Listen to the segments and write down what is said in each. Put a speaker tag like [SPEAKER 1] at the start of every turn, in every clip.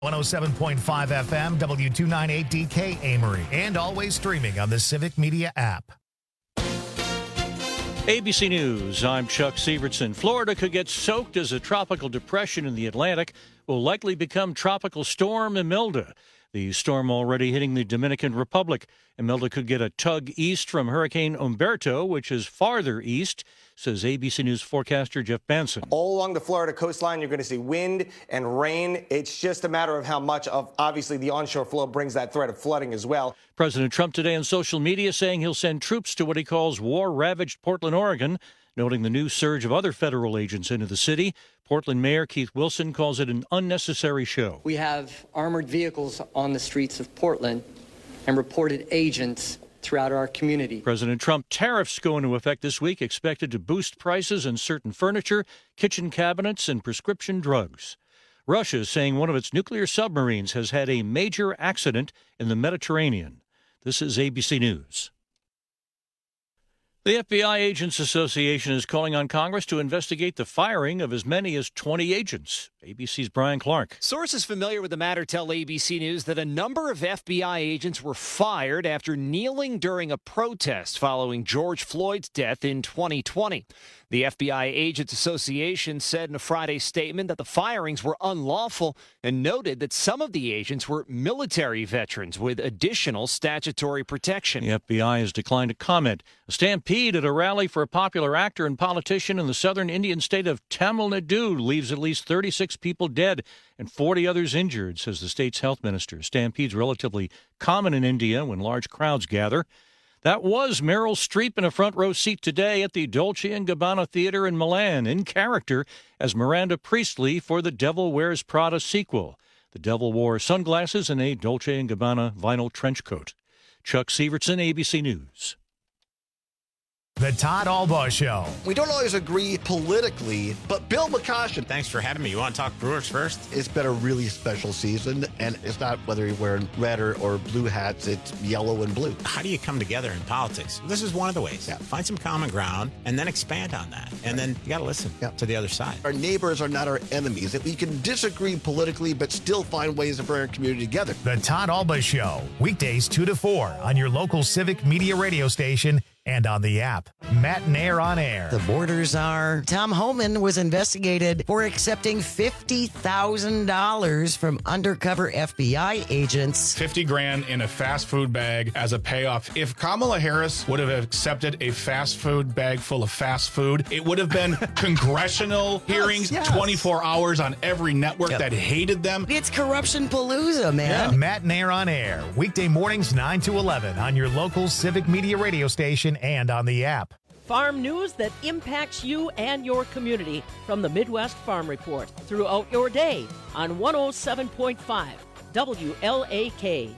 [SPEAKER 1] 107.5 FM, W298DK Amory, and always streaming on the Civic Media app.
[SPEAKER 2] ABC News, I'm Chuck Sievertson. Florida could get soaked as a tropical depression in the Atlantic will likely become Tropical Storm Imelda. The storm already hitting the Dominican Republic. Imelda could get a tug east from Hurricane Humberto, which is farther east, says ABC News forecaster Jeff Benson.
[SPEAKER 3] All along the Florida coastline, you're going to see wind and rain. It's just a matter of how much of, obviously, the onshore flow brings that threat of flooding as well.
[SPEAKER 2] President Trump today on social media saying he'll send troops to what he calls war-ravaged Portland, Oregon, noting the new surge of other federal agents into the city. Portland Mayor Keith Wilson calls it an unnecessary show.
[SPEAKER 4] We have armored vehicles on the streets of Portland and reported agents throughout our community.
[SPEAKER 2] President Trump tariffs go into effect this week, expected to boost prices on certain furniture, kitchen cabinets, and prescription drugs. Russia is saying one of its nuclear submarines has had a major accident in the Mediterranean. This is ABC News. The FBI Agents Association is calling on Congress to investigate the firing of as many as 20 agents. ABC's Brian Clark.
[SPEAKER 5] Sources familiar with the matter tell ABC News that a number of FBI agents were fired after kneeling during a protest following George Floyd's death in 2020. The FBI Agents Association said in a Friday statement that the firings were unlawful and noted that some of the agents were military veterans with additional statutory protection.
[SPEAKER 2] The FBI has declined to comment. A stampede at a rally for a popular actor and politician in the southern Indian state of Tamil Nadu leaves at least 36 people dead and 40 others injured, says the state's health minister. Stampedes relatively common in India when large crowds gather. That was Meryl Streep in a front row seat today at the Dolce & Gabbana Theater in Milan, in character as Miranda Priestley for The Devil Wears Prada sequel. The devil wore sunglasses and a Dolce & Gabbana vinyl trench coat. Chuck Sievertson, ABC News.
[SPEAKER 1] The Todd Albaugh Show.
[SPEAKER 6] We don't always agree politically, but Bill McCoshen.
[SPEAKER 7] Thanks for having me. You want to talk Brewers first?
[SPEAKER 6] It's been a really special season, and it's not whether you're wearing red or blue hats, it's yellow and blue.
[SPEAKER 7] How do you come together in politics? This is one of the ways.
[SPEAKER 6] Yeah.
[SPEAKER 7] Find some common ground and then expand on that. And then you got to listen to the other side.
[SPEAKER 6] Our neighbors are not our enemies. That we can disagree politically, but still find ways to bring our community together.
[SPEAKER 1] The Todd Albaugh Show, weekdays 2 to 4 on your local Civic Media radio station and on the app. Matt and Air on Air.
[SPEAKER 8] The borders are. Tom Homan was investigated for accepting $50,000 from undercover FBI agents.
[SPEAKER 9] $50,000 in a fast food bag as a payoff. If Kamala Harris would have accepted a fast food bag full of fast food, it would have been congressional hearings, 24 hours on every network that hated them.
[SPEAKER 8] It's corruption palooza, man.
[SPEAKER 1] Yeah. Matt and Air on Air, weekday mornings 9 to 11 on your local Civic Media radio station and on the app.
[SPEAKER 10] Farm news that impacts you and your community from the Midwest Farm Report throughout your day on 107.5 WLAK.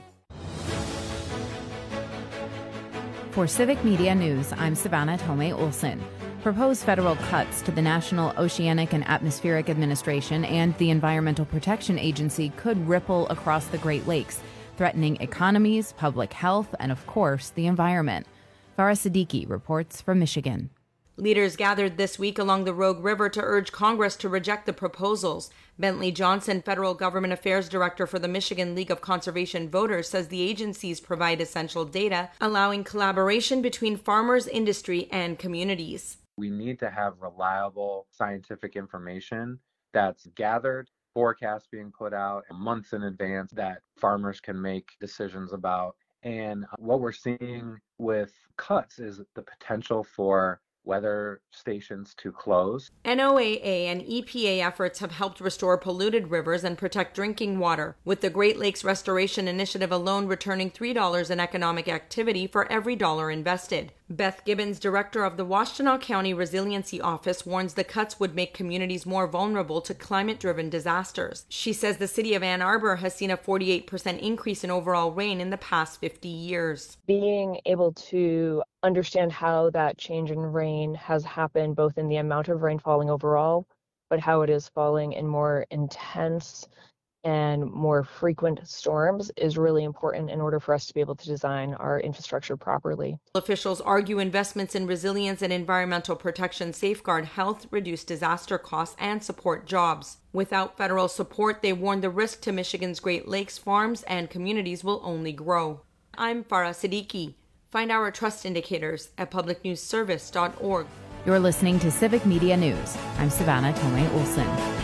[SPEAKER 11] For Civic Media News, I'm Savannah Tomei Olson. Proposed federal cuts to the National Oceanic and Atmospheric Administration and the Environmental Protection Agency could ripple across the Great Lakes, threatening economies, public health, and, of course, the environment. Farah Siddiqui reports from Michigan.
[SPEAKER 12] Leaders gathered this week along the Rogue River to urge Congress to reject the proposals. Bentley Johnson, Federal Government Affairs Director for the Michigan League of Conservation Voters, says the agencies provide essential data, allowing collaboration between farmers, industry, and communities.
[SPEAKER 13] We need to have reliable scientific information that's gathered, forecasts being put out months in advance that farmers can make decisions about. And what we're seeing with cuts is the potential for weather stations to close.
[SPEAKER 12] NOAA and EPA efforts have helped restore polluted rivers and protect drinking water, with the Great Lakes Restoration Initiative alone returning $3 in economic activity for every dollar invested. Beth Gibbons, director of the Washtenaw County Resiliency Office, warns the cuts would make communities more vulnerable to climate-driven disasters. She says the city of Ann Arbor has seen a 48% increase in overall rain in the past 50 years.
[SPEAKER 14] Being able to understand how that change in rain has happened, both in the amount of rain falling overall, but how it is falling in more intense and more frequent storms is really important in order for us to be able to design our infrastructure properly.
[SPEAKER 12] Officials argue investments in resilience and environmental protection safeguard health, reduce disaster costs, and support jobs. Without federal support, they warn the risk to Michigan's Great Lakes farms and communities will only grow. I'm Farah Siddiqui. Find our trust indicators at publicnewsservice.org.
[SPEAKER 11] You're listening to Civic Media News. I'm Savannah Tomei Olson.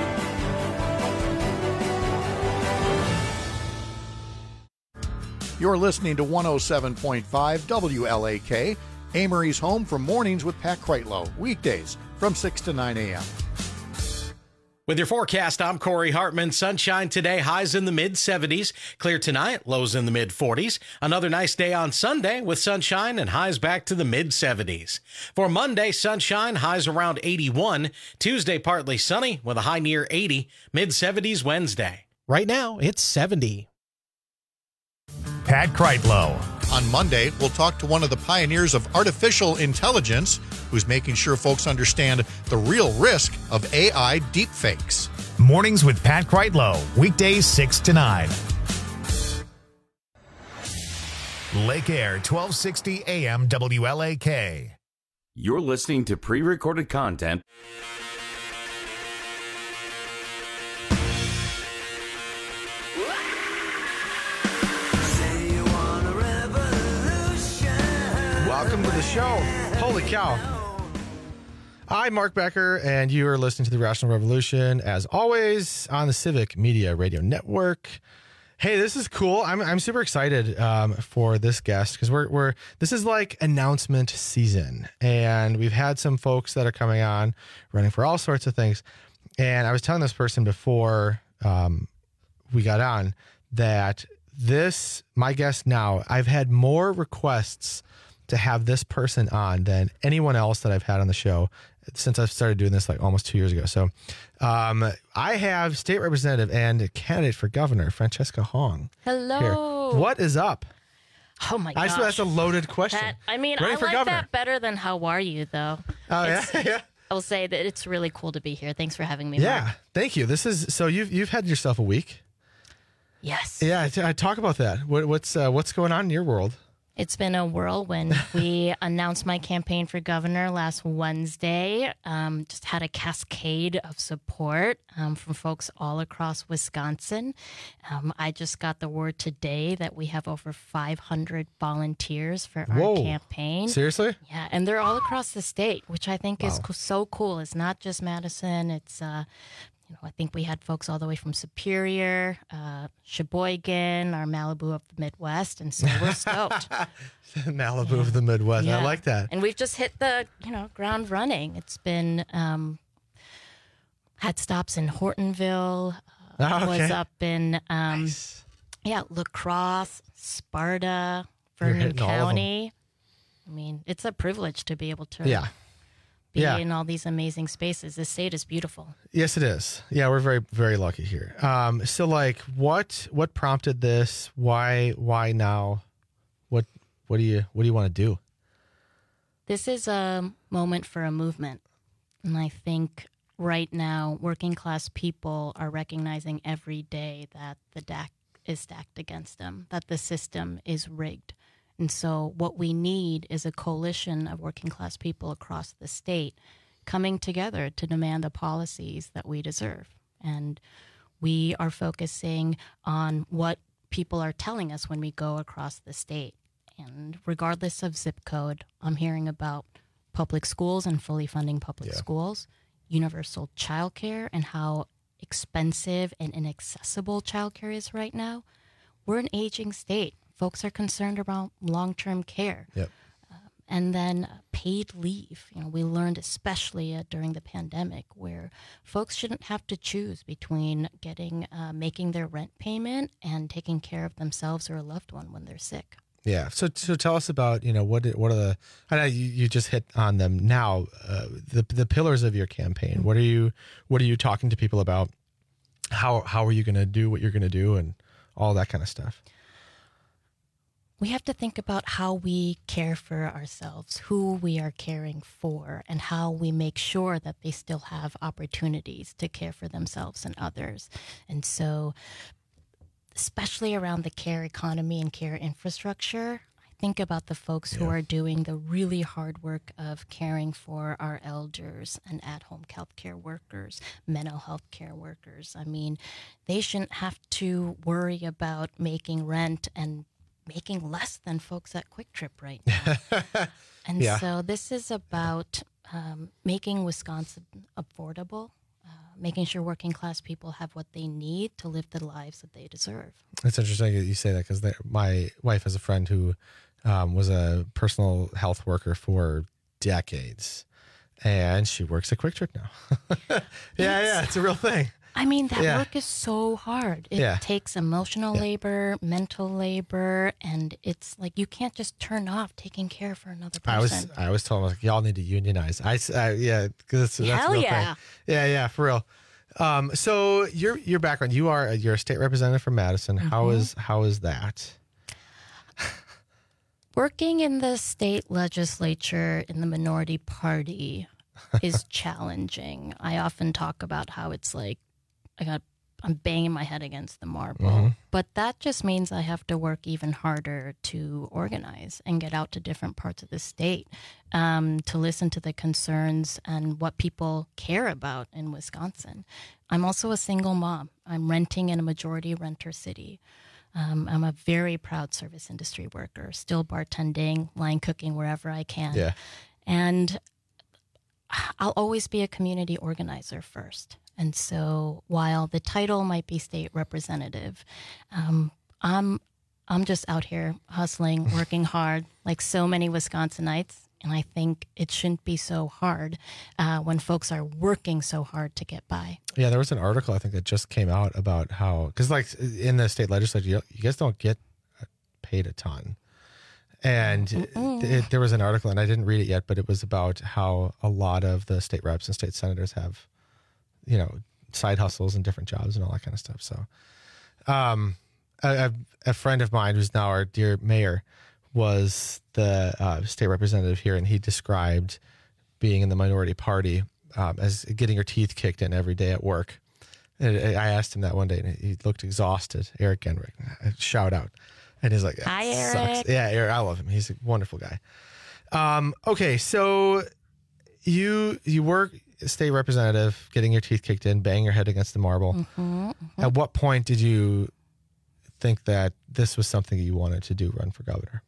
[SPEAKER 15] You're listening to 107.5 WLAK, Amory's home for mornings with Pat Kreitlow, weekdays from 6 to 9 a.m.
[SPEAKER 16] With your forecast, I'm Corey Hartman. Sunshine today, highs in the mid-70s. Clear tonight, lows in the mid-40s. Another nice day on Sunday with sunshine and highs back to the mid-70s. For Monday, sunshine, highs around 81. Tuesday, partly sunny with a high near 80. Mid-70s Wednesday.
[SPEAKER 17] Right now, it's 70.
[SPEAKER 1] Pat Kreitlow.
[SPEAKER 15] On Monday, we'll talk to one of the pioneers of artificial intelligence who's making sure folks understand the real risk of AI deepfakes.
[SPEAKER 1] Mornings with Pat Kreitlow, weekdays 6 to 9. Lake Air, 1260 AM WLAK.
[SPEAKER 18] You're listening to pre-recorded content.
[SPEAKER 17] Welcome to the show. Holy cow. I'm Mark Becker, and you are listening to the Rational Revolution, as always, on the Civic Media Radio Network. Hey, this is cool. I'm super excited for this guest because this is like announcement season, and we've had some folks that are coming on, running for all sorts of things. And I was telling this person before we got on that my guest now, I've had more requests to have this person on than anyone else that I've had on the show since I've started doing this like almost 2 years ago. So I have State Representative and candidate for governor, Francesca Hong.
[SPEAKER 19] Hello.
[SPEAKER 17] Here. What is up?
[SPEAKER 19] Oh my gosh.
[SPEAKER 17] That's a loaded question.
[SPEAKER 19] I like
[SPEAKER 17] governor.
[SPEAKER 19] that better than how are you, though.
[SPEAKER 17] Oh, yeah?
[SPEAKER 19] I will say that it's really cool to be here. Thanks for having me,
[SPEAKER 17] Yeah,
[SPEAKER 19] Mark.
[SPEAKER 17] thank you. So you've had yourself a week.
[SPEAKER 19] Yes.
[SPEAKER 17] Yeah, I talk about that. What's going on in your world?
[SPEAKER 19] It's been a whirlwind. We announced my campaign for governor last Wednesday. Just had a cascade of support from folks all across Wisconsin. I just got the word today that we have over 500 volunteers for our campaign.
[SPEAKER 17] Seriously?
[SPEAKER 19] Yeah, and they're all across the state, which I think is so cool. It's not just Madison. It's I think we had folks all the way from Superior, Sheboygan, our Malibu of the Midwest, and so we're stoked.
[SPEAKER 17] Malibu of the Midwest.
[SPEAKER 19] Yeah.
[SPEAKER 17] I like that.
[SPEAKER 19] And we've just hit the ground running. It's been had stops in Hortonville, was up in La Crosse, Sparta, Vernon County. I mean, it's a privilege to be able to be in all these amazing spaces. This state is beautiful.
[SPEAKER 17] Yes, it is. Yeah, we're very, very lucky here. So, like, what prompted this? Why now? What do you want to do?
[SPEAKER 19] This is a moment for a movement, and I think right now, working class people are recognizing every day that the deck is stacked against them, that the system is rigged. And so what we need is a coalition of working class people across the state coming together to demand the policies that we deserve. And we are focusing on what people are telling us when we go across the state. And regardless of zip code, I'm hearing about public schools and fully funding public schools, universal childcare and how expensive and inaccessible childcare is right now. We're an aging state. Folks are concerned about long-term care.
[SPEAKER 17] Yep.
[SPEAKER 19] And then paid leave. We learned especially during the pandemic where folks shouldn't have to choose between making their rent payment and taking care of themselves or a loved one when they're sick.
[SPEAKER 17] Yeah. So tell us about, what are the, I know you just hit on them now, the pillars of your campaign. What are you talking to people about? How are you going to do what you're going to do and all that kind of stuff?
[SPEAKER 19] we have to think about how we care for ourselves, who we are caring for, and how we make sure that they still have opportunities to care for themselves and others. And so, especially around the care economy and care infrastructure, I think about the folks who are doing the really hard work of caring for our elders and at-home healthcare workers, mental health care workers. I mean, they shouldn't have to worry about making rent and making less than folks at Quick Trip right now. And so this is about making Wisconsin affordable, making sure working class people have what they need to live the lives that they deserve.
[SPEAKER 17] It's interesting that you say that, because my wife has a friend who was a personal health worker for decades, and she works at Quick Trip now. It's a real thing.
[SPEAKER 19] I mean, that work is so hard. It takes emotional labor, mental labor, and it's like you can't just turn off taking care for another person.
[SPEAKER 17] I always told them, like, y'all need to unionize. Because that's a real thing. Yeah, for real. So your background, you're a state representative from Madison.
[SPEAKER 19] Mm-hmm.
[SPEAKER 17] How is that?
[SPEAKER 19] Working in the state legislature in the minority party is challenging. I often talk about how it's like I'm banging my head against the marble. But that just means I have to work even harder to organize and get out to different parts of the state, to listen to the concerns and what people care about in Wisconsin. I'm also a single mom. I'm renting in a majority renter city. I'm a very proud service industry worker, still bartending, line cooking wherever I can. Yeah. And I'll always be a community organizer first. And so while the title might be state representative, I'm just out here hustling, working hard, like so many Wisconsinites. And I think it shouldn't be so hard when folks are working so hard to get by. Yeah,
[SPEAKER 17] there was an article, I think, that just came out about how, because like in the state legislature, you guys don't get paid a ton. And there was an article, and I didn't read it yet, but it was about how a lot of the state reps and state senators have, side hustles and different jobs and all that kind of stuff. So a friend of mine who's now our dear mayor was the state representative here, and he described being in the minority party as getting your teeth kicked in every day at work. And I asked him that one day, and he looked exhausted. Eric Genrick, shout out. And he's like,
[SPEAKER 19] hi, Eric.
[SPEAKER 17] Sucks. Yeah, Eric, I love him. He's a wonderful guy. Okay, so you work state representative, getting your teeth kicked in, bang your head against the marble. At what point did you think that this was something you wanted to do, run for governor?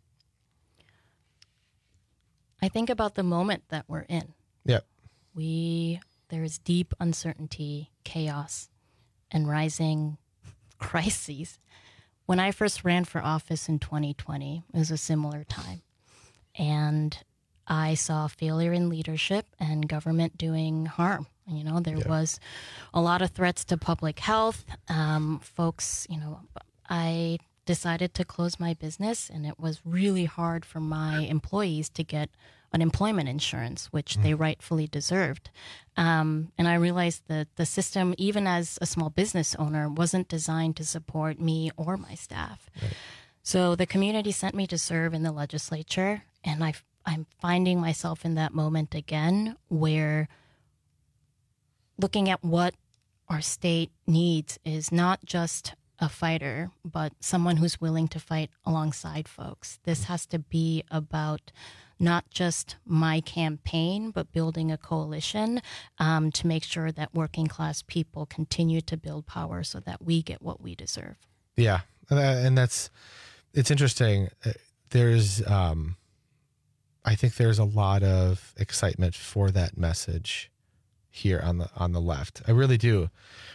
[SPEAKER 19] I think about the moment that we're in.
[SPEAKER 17] Yep.
[SPEAKER 19] There is deep uncertainty, chaos, and rising crises. When I first ran for office in 2020, it was a similar time. And I saw failure in leadership and government doing harm. There was a lot of threats to public health. Folks, I decided to close my business, and it was really hard for my employees to get unemployment insurance, which they rightfully deserved. And I realized that the system, even as a small business owner, wasn't designed to support me or my staff. Right. So the community sent me to serve in the legislature, and I'm finding myself in that moment again, where looking at what our state needs is not just a fighter, but someone who's willing to fight alongside folks. This has to be about not just my campaign, but building a coalition to make sure that working class people continue to build power so that we get what we deserve.
[SPEAKER 17] Yeah. And it's interesting. There's, I think there's a lot of excitement for that message here on the left. I really do.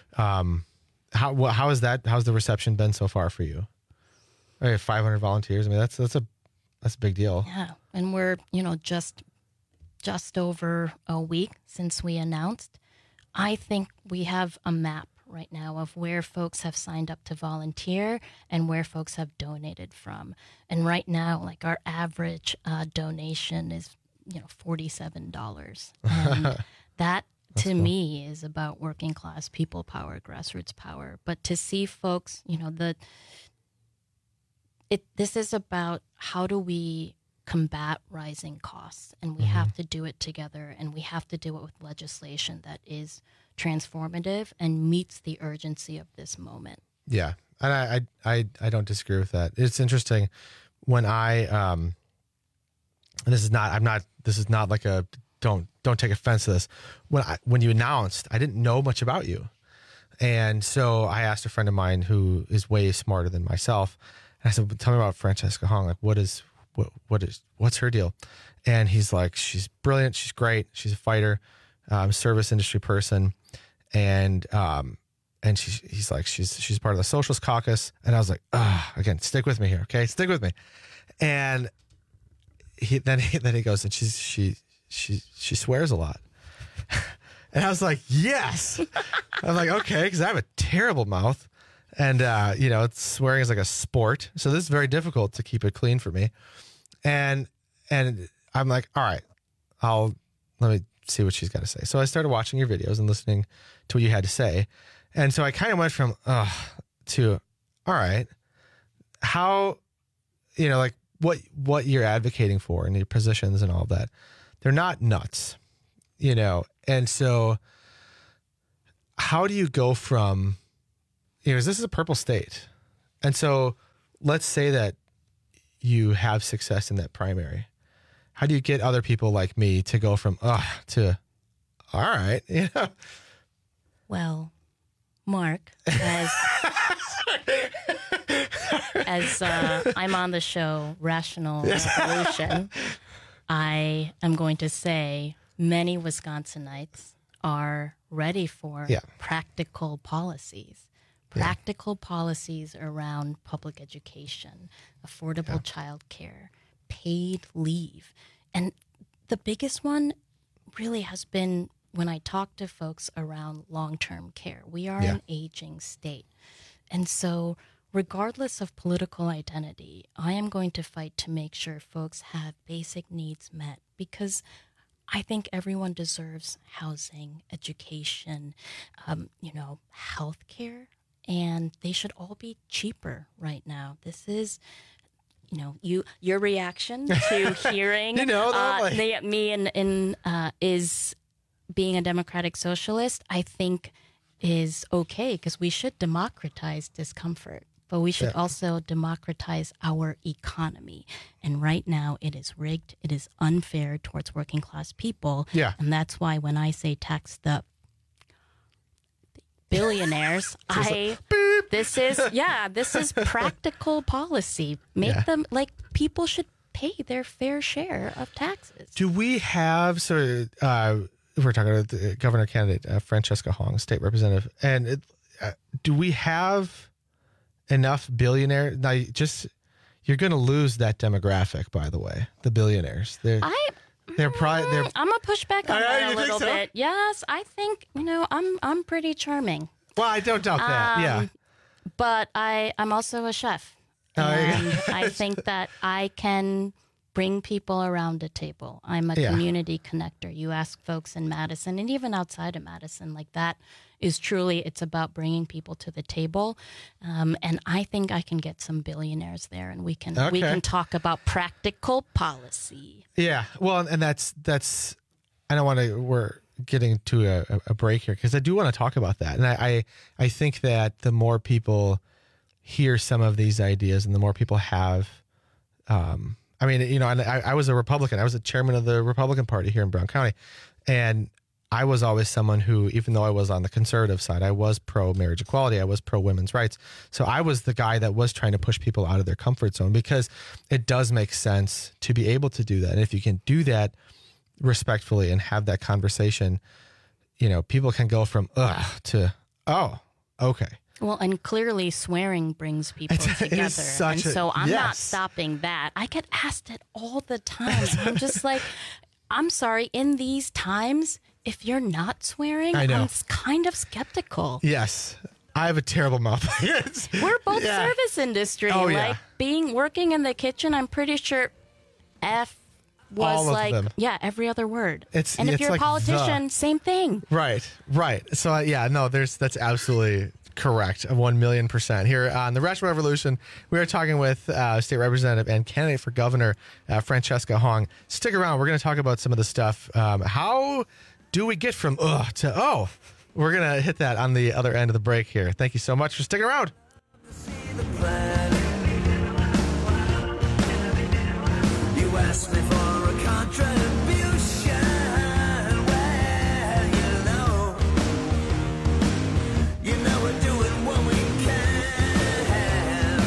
[SPEAKER 17] How is that? How's the reception been so far for you? 500 volunteers. I mean, that's a big deal.
[SPEAKER 19] Yeah, and we're just over a week since we announced. I think we have a map right now of where folks have signed up to volunteer and where folks have donated from. And right now, like our average donation is $47, and that. To me, is about working class people power, grassroots power. But to see folks, this is about how do we combat rising costs? And we have to do it together, and we have to do it with legislation that is transformative and meets the urgency of this moment.
[SPEAKER 17] Yeah. And I don't disagree with that. It's interesting when and this is not like a, don't take offense to this. When you announced, I didn't know much about you. And so I asked a friend of mine who is way smarter than myself. And I said, tell me about Francesca Hong. Like, what's her deal? And he's like, she's brilliant. She's great. She's a fighter, service industry person. And he's like, she's part of the Socialist Caucus. And I was like, again, stick with me here. Okay. Stick with me. And then he goes, and she swears a lot. And I was like, yes. I'm like, okay. Cause I have a terrible mouth. And, swearing is like a sport. So this is very difficult to keep it clean for me. And I'm like, all right, let me see what she's got to say. So I started watching your videos and listening to what you had to say. And so I kind of went from, to, all right, how, like what you're advocating for and your positions and all that, they're not nuts, And so how do you go from, this is a purple state. And so let's say that you have success in that primary. How do you get other people like me to go from, to, all right,
[SPEAKER 19] Well, Mark, as I'm on the show Rational Revolution, I am going to say many Wisconsinites are ready for practical policies. Practical policies around public education, affordable childcare, paid leave. And the biggest one really has been when I talk to folks around long-term care. We are an aging state. And so regardless of political identity, I am going to fight to make sure folks have basic needs met, because I think everyone deserves housing, education, health care. And they should all be cheaper right now. This is, your reaction to hearing me is being a democratic socialist, I think is okay, because we should democratize discomfort, but we should also democratize our economy. And right now it is rigged. It is unfair towards working class people. Yeah. And that's why when I say tax the billionaires, this is practical policy. Make them like people should pay their fair share of taxes.
[SPEAKER 17] Do we have we're talking about the governor candidate Francesca Hong, state representative, and do we have enough billionaires? Now, you're going to lose that demographic. By the way, the billionaires. I'm gonna push back on that a little bit. Yes, I think I'm pretty charming.
[SPEAKER 19] Well, I don't doubt that. Yeah, but I'm also a chef, and I think that I can bring people around a table. I'm a community connector. You ask folks in Madison and even outside of Madison, like that is truly, it's about bringing people to the table. And I think I can get some billionaires there, and we can talk about practical policy.
[SPEAKER 17] Yeah. Well, and that's, I don't want to, we're getting to a break here because I do want to talk about that. And I think that the more people hear some of these ideas and the more people have, and I was a Republican. I was the chairman of the Republican Party here in Brown County. And I was always someone who, even though I was on the conservative side, I was pro-marriage equality. I was pro-women's rights. So I was the guy that was trying to push people out of their comfort zone because it does make sense to be able to do that. And if you can do that respectfully and have that conversation, people can go from to, oh, okay.
[SPEAKER 19] Well, and clearly swearing brings people together. So I'm not stopping that. I get asked it all the time. I'm just like, I'm sorry, in these times, if you're not swearing, I'm kind of skeptical.
[SPEAKER 17] Yes. I have a terrible mouth.
[SPEAKER 19] We're both service industry. Working in the kitchen, I'm pretty sure F was
[SPEAKER 17] All
[SPEAKER 19] like,
[SPEAKER 17] of them.
[SPEAKER 19] yeah, every other word.
[SPEAKER 17] It's
[SPEAKER 19] if you're
[SPEAKER 17] like
[SPEAKER 19] a politician, same thing.
[SPEAKER 17] Right. So that's absolutely correct. 1,000,000% here on the Rational Revolution. We are talking with State Representative and candidate for governor Francesca Hong. Stick around. We're going to talk about some of the stuff. How do we get from to oh? We're going to hit that on the other end of the break here. Thank you so much for sticking around.
[SPEAKER 20] You asked me for a contribution. Well, you know we're doing what we can.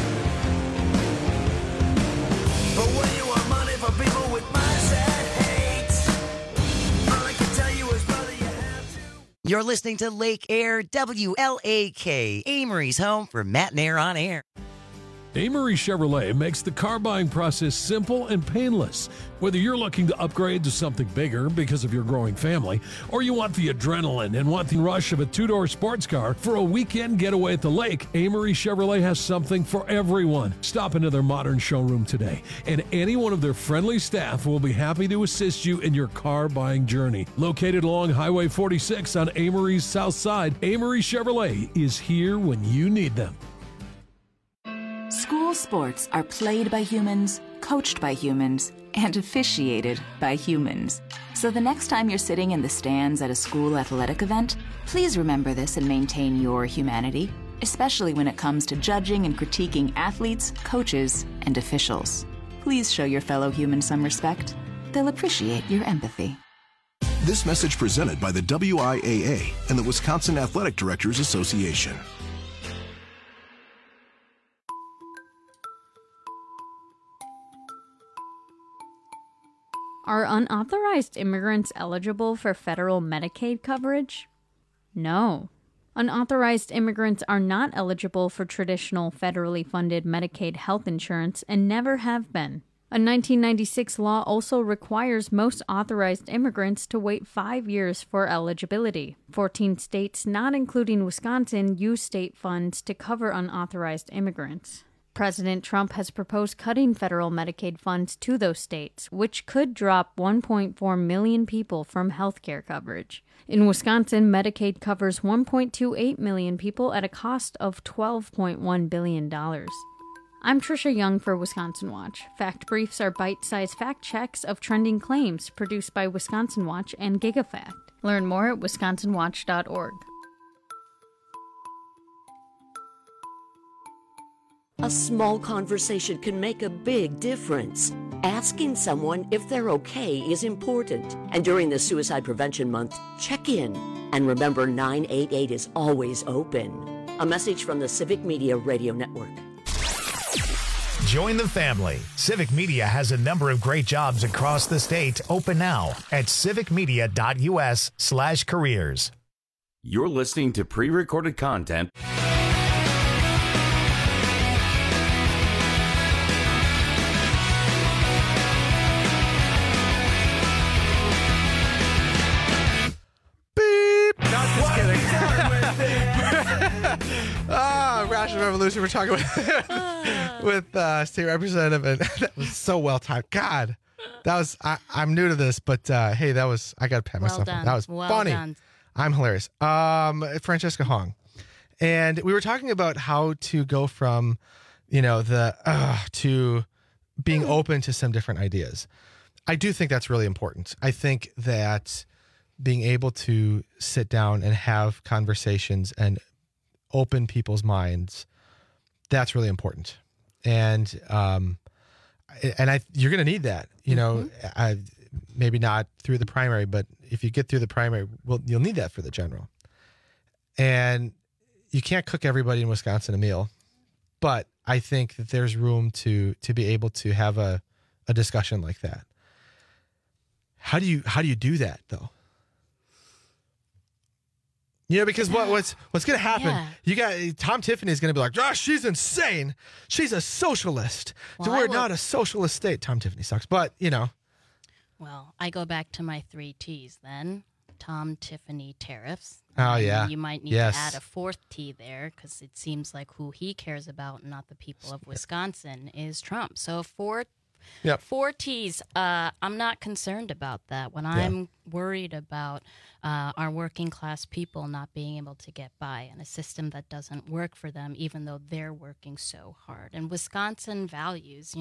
[SPEAKER 20] But when you want money for people with minds that hate, all I can tell you is, brother, you have to.
[SPEAKER 8] You're listening to Lake Air WLAK, Amory's home for Matt and Air on Air.
[SPEAKER 21] Amory Chevrolet makes the car buying process simple and painless. Whether you're looking to upgrade to something bigger because of your growing family, or you want the adrenaline and want the rush of a two-door sports car for a weekend getaway at the lake, Amory Chevrolet has something for everyone. Stop into their modern showroom today, and any one of their friendly staff will be happy to assist you in your car buying journey. Located along Highway 46 on Amory's south side, Amory Chevrolet is here when you need them.
[SPEAKER 22] School sports are played by humans, coached by humans, and officiated by humans. So the next time you're sitting in the stands at a school athletic event, please remember this and maintain your humanity, especially when it comes to judging and critiquing athletes, coaches, and officials. Please show your fellow humans some respect. They'll appreciate your empathy.
[SPEAKER 23] This message presented by the WIAA and the Wisconsin Athletic Directors Association.
[SPEAKER 24] Are unauthorized immigrants eligible for federal Medicaid coverage? No. Unauthorized immigrants are not eligible for traditional federally funded Medicaid health insurance and never have been. A 1996 law also requires most authorized immigrants to wait 5 years for eligibility. 14 states, not including Wisconsin, use state funds to cover unauthorized immigrants. President Trump has proposed cutting federal Medicaid funds to those states, which could drop 1.4 million people from health care coverage. In Wisconsin, Medicaid covers 1.28 million people at a cost of $12.1 billion. I'm Trisha Young for Wisconsin Watch. Fact Briefs are bite-sized fact checks of trending claims produced by Wisconsin Watch and GigaFact. Learn more at wisconsinwatch.org.
[SPEAKER 25] A small conversation can make a big difference. Asking someone if they're okay is important. And during the Suicide Prevention Month, check in. And remember, 988 is always open. A message from the Civic Media Radio Network.
[SPEAKER 1] Join the family. Civic Media has a number of great jobs across the state open now at civicmedia.us/careers.
[SPEAKER 18] You're listening to pre-recorded content.
[SPEAKER 17] Rational Revolution. We're talking with State Representative, and that was so well timed. God, that was. I'm new to this, but hey, that was. I got to pat myself on. That was funny. Done. I'm hilarious. Francesca Hong, and we were talking about how to go from, to being open to some different ideas. I do think that's really important. I think that being able to sit down and have conversations and open people's minds, that's really important. And you're going to need that, maybe not through the primary, but if you get through the primary, you'll need that for the general. And you can't cook everybody in Wisconsin a meal, but I think that there's room to be able to have a discussion like that. How do you do that though? Because what's going to happen? Yeah. You got Tom Tiffany is going to be like, "Josh, she's insane. She's a socialist. Well, we're not a socialist state." Tom Tiffany sucks, but
[SPEAKER 19] Well, I go back to my 3 T's then. Tom Tiffany tariffs.
[SPEAKER 17] Oh yeah.
[SPEAKER 19] You might need to add a 4th T there because it seems like who he cares about, not the people of Wisconsin, is Trump. So 4th
[SPEAKER 17] Yep.
[SPEAKER 19] 4 T's. I'm not concerned about that. When I'm worried about our working class people not being able to get by and a system that doesn't work for them, even though they're working so hard. And Wisconsin values,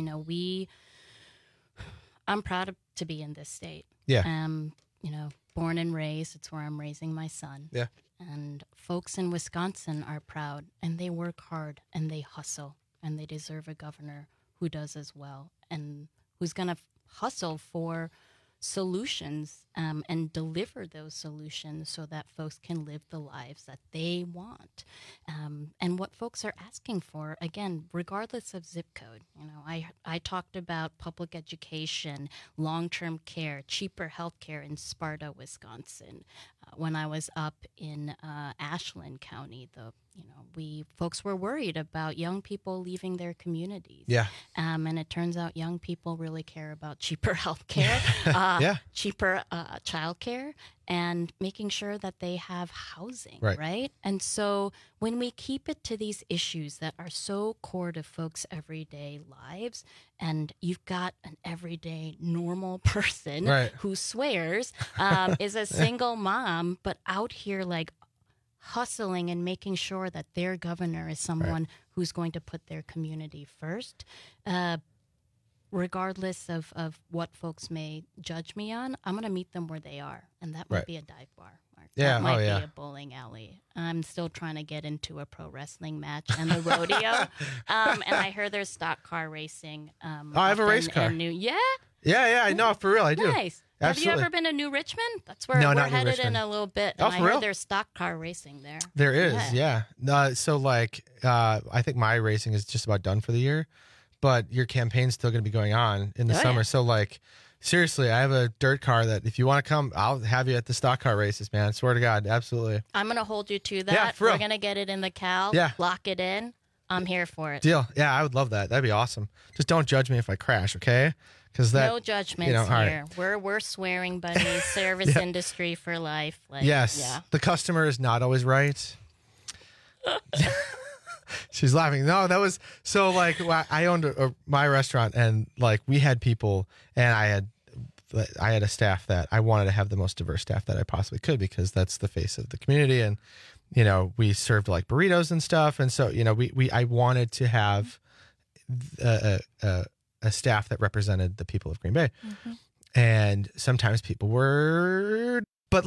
[SPEAKER 19] I'm proud to be in this state.
[SPEAKER 17] Yeah.
[SPEAKER 19] Born and raised. It's where I'm raising my son.
[SPEAKER 17] Yeah.
[SPEAKER 19] And folks in Wisconsin are proud, and they work hard, and they hustle, and they deserve a governor who does as well, and who's going to hustle for solutions and deliver those solutions so that folks can live the lives that they want. And what folks are asking for, again, regardless of zip code. I talked about public education, long-term care, cheaper health care in Sparta, Wisconsin. When I was up in Ashland County, folks were worried about young people leaving their communities.
[SPEAKER 17] Yeah.
[SPEAKER 19] And it turns out young people really care about cheaper health care, cheaper child care, and making sure that they have housing, right? And so when we keep it to these issues that are so core to folks' everyday lives, and you've got an everyday normal person who swears, is a single mom, but out here hustling and making sure that their governor is someone who's going to put their community first, regardless of what folks may judge me on, I'm going to meet them where they are. And that might be a dive bar. That might be a bowling alley. I'm still trying to get into a pro wrestling match and the rodeo. And I heard there's stock car racing.
[SPEAKER 17] I have a race car.
[SPEAKER 19] Yeah,
[SPEAKER 17] I know, for real, I do.
[SPEAKER 19] Nice.
[SPEAKER 17] Absolutely.
[SPEAKER 19] Have you ever been to New Richmond? That's where
[SPEAKER 17] No,
[SPEAKER 19] we're
[SPEAKER 17] not New
[SPEAKER 19] headed
[SPEAKER 17] Richmond.
[SPEAKER 19] in a little bit.
[SPEAKER 17] Oh,
[SPEAKER 19] And I
[SPEAKER 17] for real?
[SPEAKER 19] heard there's stock car racing there.
[SPEAKER 17] There is, yeah. So I think my racing is just about done for the year, but your campaign's still going to be going on in the summer.
[SPEAKER 19] Yeah.
[SPEAKER 17] So seriously, I have a dirt car that if you want to come, I'll have you at the stock car races, man. Swear to God, absolutely.
[SPEAKER 19] I'm going to hold you to that.
[SPEAKER 17] Yeah, for real.
[SPEAKER 19] We're going to get it in the Cal, lock it in. I'm here for it.
[SPEAKER 17] Deal. Yeah, I would love that. That'd be awesome. Just don't judge me if I crash, okay? Because
[SPEAKER 19] No judgments
[SPEAKER 17] all
[SPEAKER 19] here. We're swearing buddies, service industry for life.
[SPEAKER 17] Yes.
[SPEAKER 19] Yeah.
[SPEAKER 17] The customer is not always right. She's laughing. No, that was so I owned my restaurant, and we had people, and I had a staff that I wanted to have the most diverse staff that I possibly could, because that's the face of the community. And, we served burritos and stuff. And so, I wanted to have a staff that represented the people of Green Bay.
[SPEAKER 19] Mm-hmm.
[SPEAKER 17] And sometimes people were, but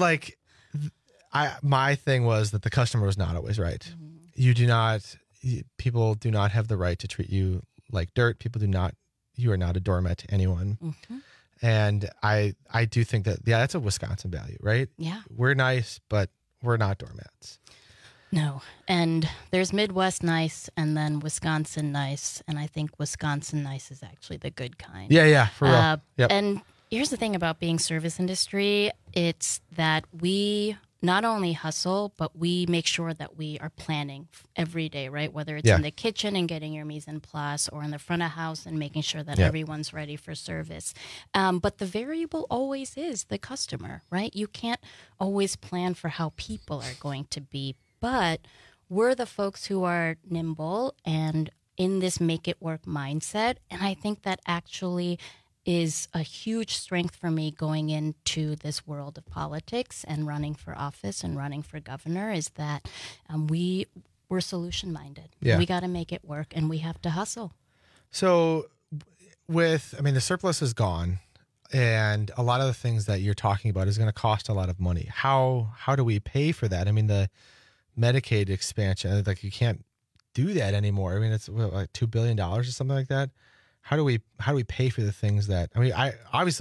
[SPEAKER 17] my thing was that the customer was not always right. Mm-hmm. People do not have the right to treat you like dirt. You are not a doormat to anyone.
[SPEAKER 19] Mm-hmm.
[SPEAKER 17] And I do think that, that's a Wisconsin value, right?
[SPEAKER 19] Yeah.
[SPEAKER 17] We're nice, but we're not doormats.
[SPEAKER 19] No. And there's Midwest nice and then Wisconsin nice. And I think Wisconsin nice is actually the good kind.
[SPEAKER 17] Yeah, for real. Yep.
[SPEAKER 19] And here's the thing about being service industry. It's that we not only hustle, but we make sure that we are planning every day, right? Whether it's in the kitchen and getting your mise en place, or in the front of house and making sure that everyone's ready for service. But the variable always is the customer, right? You can't always plan for how people are going to be, but we're the folks who are nimble and in this make it work mindset. And I think that actually is a huge strength for me going into this world of politics and running for office and running for governor, is that we're solution minded.
[SPEAKER 17] Yeah.
[SPEAKER 19] We got to make it work, and we have to hustle.
[SPEAKER 17] So the surplus is gone, and a lot of the things that you're talking about is going to cost a lot of money. How do we pay for that? the Medicaid expansion, you can't do that anymore. It's $2 billion or something like that. How do we pay for the things that, I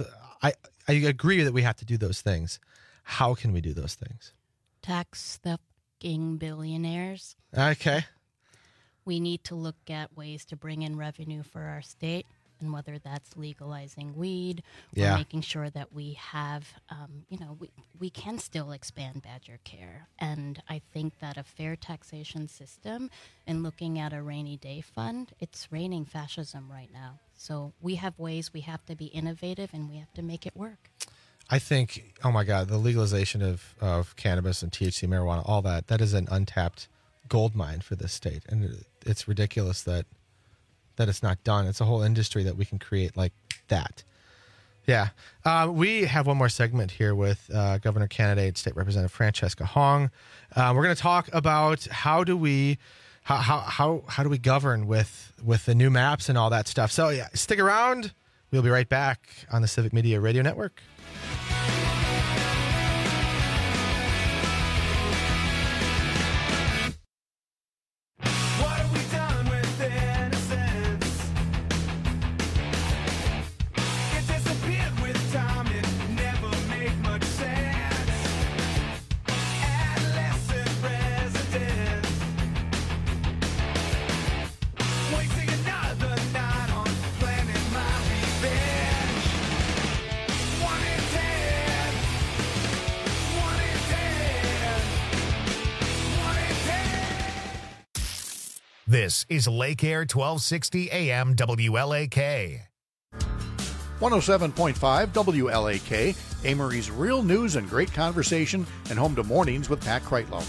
[SPEAKER 17] agree that we have to do those things. How can we do those things?
[SPEAKER 19] Tax the fucking billionaires.
[SPEAKER 17] Okay.
[SPEAKER 19] We need to look at ways to bring in revenue for our state, and whether that's legalizing weed or making sure that we have, we can still expand Badger Care. And I think that a fair taxation system and looking at a rainy day fund, it's raining fascism right now. So we have ways, we have to be innovative, and we have to make it work.
[SPEAKER 17] I think, oh my God, the legalization of cannabis and THC, marijuana, all that is an untapped gold mine for this state. And it's ridiculous that it's not done. It's a whole industry that we can create that. Yeah. We have one more segment here with Governor candidate, State Representative Francesca Hong. We're going to talk about how do we govern with the new maps and all that stuff. So yeah, stick around. We'll be right back on the Civic Media Radio Network.
[SPEAKER 1] This is Lake Air 1260 AM WLAK.
[SPEAKER 15] 107.5 WLAK, Amory's real news and great conversation, and home to Mornings with Pat Kreitlow.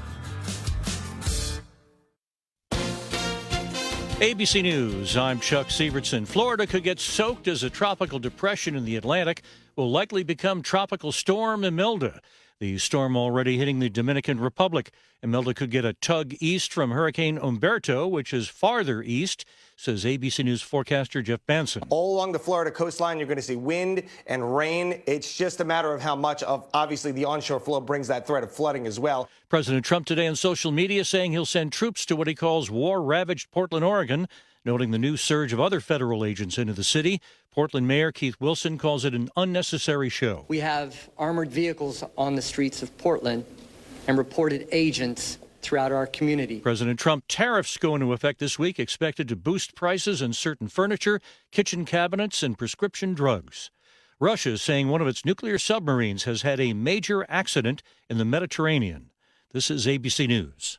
[SPEAKER 2] ABC News, I'm Chuck Sievertson. Florida could get soaked as a tropical depression in the Atlantic will likely become Tropical Storm Imelda. The storm already hitting the Dominican Republic. Imelda could get a tug east from Hurricane Umberto, which is farther east, says ABC News forecaster Jeff Benson.
[SPEAKER 3] All along the Florida coastline, you're going to see wind and rain. It's just a matter of how much of, obviously, the onshore flow brings that threat of flooding as well.
[SPEAKER 2] President Trump today on social media saying he'll send troops to what he calls war-ravaged Portland, Oregon, noting the new surge of other federal agents into the city. Portland Mayor Keith Wilson calls it an unnecessary show.
[SPEAKER 4] We have armored vehicles on the streets of Portland and reported agents throughout our community.
[SPEAKER 2] President Trump tariffs go into effect this week, expected to boost prices on certain furniture, kitchen cabinets, and prescription drugs. Russia is saying one of its nuclear submarines has had a major accident in the Mediterranean. This is ABC News.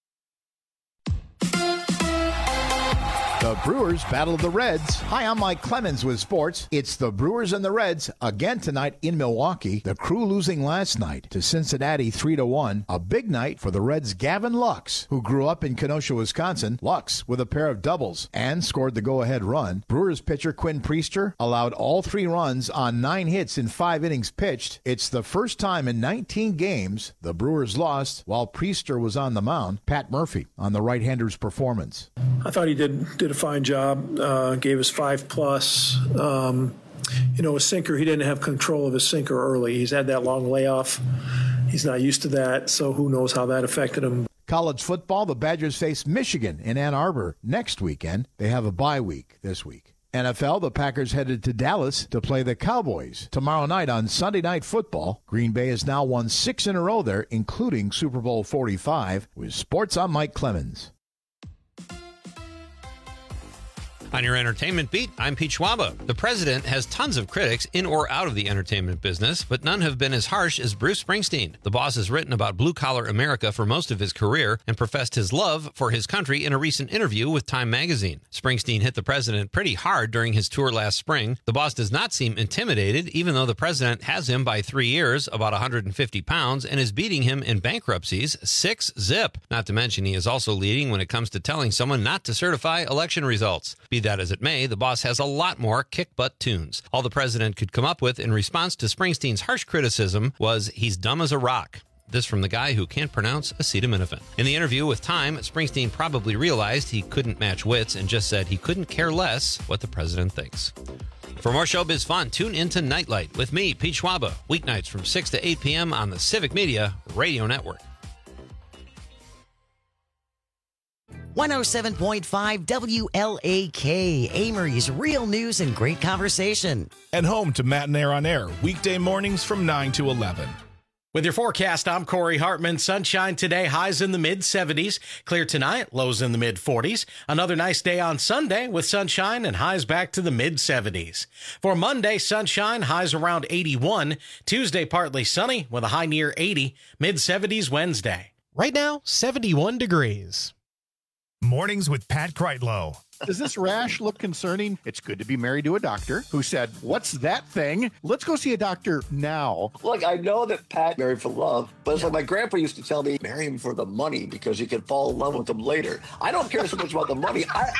[SPEAKER 5] The Brewers battle the Reds. Hi, I'm Mike Clemens with sports. It's the Brewers and the Reds again tonight in Milwaukee. The Crew losing last night to Cincinnati 3-1. A big night for the Reds' Gavin Lux, who grew up in Kenosha, Wisconsin. Lux with a pair of doubles and scored the go-ahead run. Brewers pitcher Quinn Priester allowed all 3 runs on 9 hits in 5 innings pitched. It's the first time in 19 games the Brewers lost while Priester was on the mound. Pat Murphy on the right-hander's performance.
[SPEAKER 7] I thought he did a fine job, gave us 5+. A sinker, he didn't have control of his sinker early. He's had that long layoff. He's not used to that, so who knows how that affected him.
[SPEAKER 5] College football, the Badgers face Michigan in Ann Arbor next weekend. They have a bye week this week. NFL, the Packers headed to Dallas to play the Cowboys tomorrow night on Sunday Night Football. Green Bay has now won 6 in a row there, including Super Bowl 45. With sports, I'm Mike Clemens.
[SPEAKER 26] On your entertainment beat, I'm Pete Schwaba. The president has tons of critics in or out of the entertainment business, but none have been as harsh as Bruce Springsteen. The boss has written about blue-collar America for most of his career and professed his love for his country in a recent interview with Time magazine. Springsteen hit the president pretty hard during his tour last spring. The boss does not seem intimidated, even though the president has him by 3 years, about 150 pounds, and is beating him in bankruptcies 6-0. Not to mention, he is also leading when it comes to telling someone not to certify election results. Be that as it may, the boss has a lot more kick-butt tunes. All the president could come up with in response to Springsteen's harsh criticism was, "He's dumb as a rock." This from the guy who can't pronounce acetaminophen. In the interview with Time, Springsteen probably realized he couldn't match wits and just said he couldn't care less what the president thinks. For more showbiz fun, tune into Nightlight with me, Pete Schwaba, weeknights from 6 to 8 p.m. on the Civic Media Radio Network.
[SPEAKER 8] 107.5 WLAK, Amory's real news and great conversation.
[SPEAKER 9] And home to Matt and Air on Air, weekday mornings from 9 to 11.
[SPEAKER 16] With your forecast, I'm Corey Hartman. Sunshine today, highs in the mid-70s. Clear tonight, lows in the mid-40s. Another nice day on Sunday with sunshine and highs back to the mid-70s. For Monday, sunshine, highs around 81. Tuesday, partly sunny with a high near 80. Mid-70s Wednesday.
[SPEAKER 17] Right now, 71 degrees.
[SPEAKER 1] Mornings with Pat Kreitlow.
[SPEAKER 5] Does this rash look concerning? It's good to be married to a doctor who said, "What's that thing? Let's go see a doctor now."
[SPEAKER 27] Look, I know that Pat married for love, but it's like my grandpa used to tell me, marry him for the money because you can fall in love with him later. I don't care so much about the money.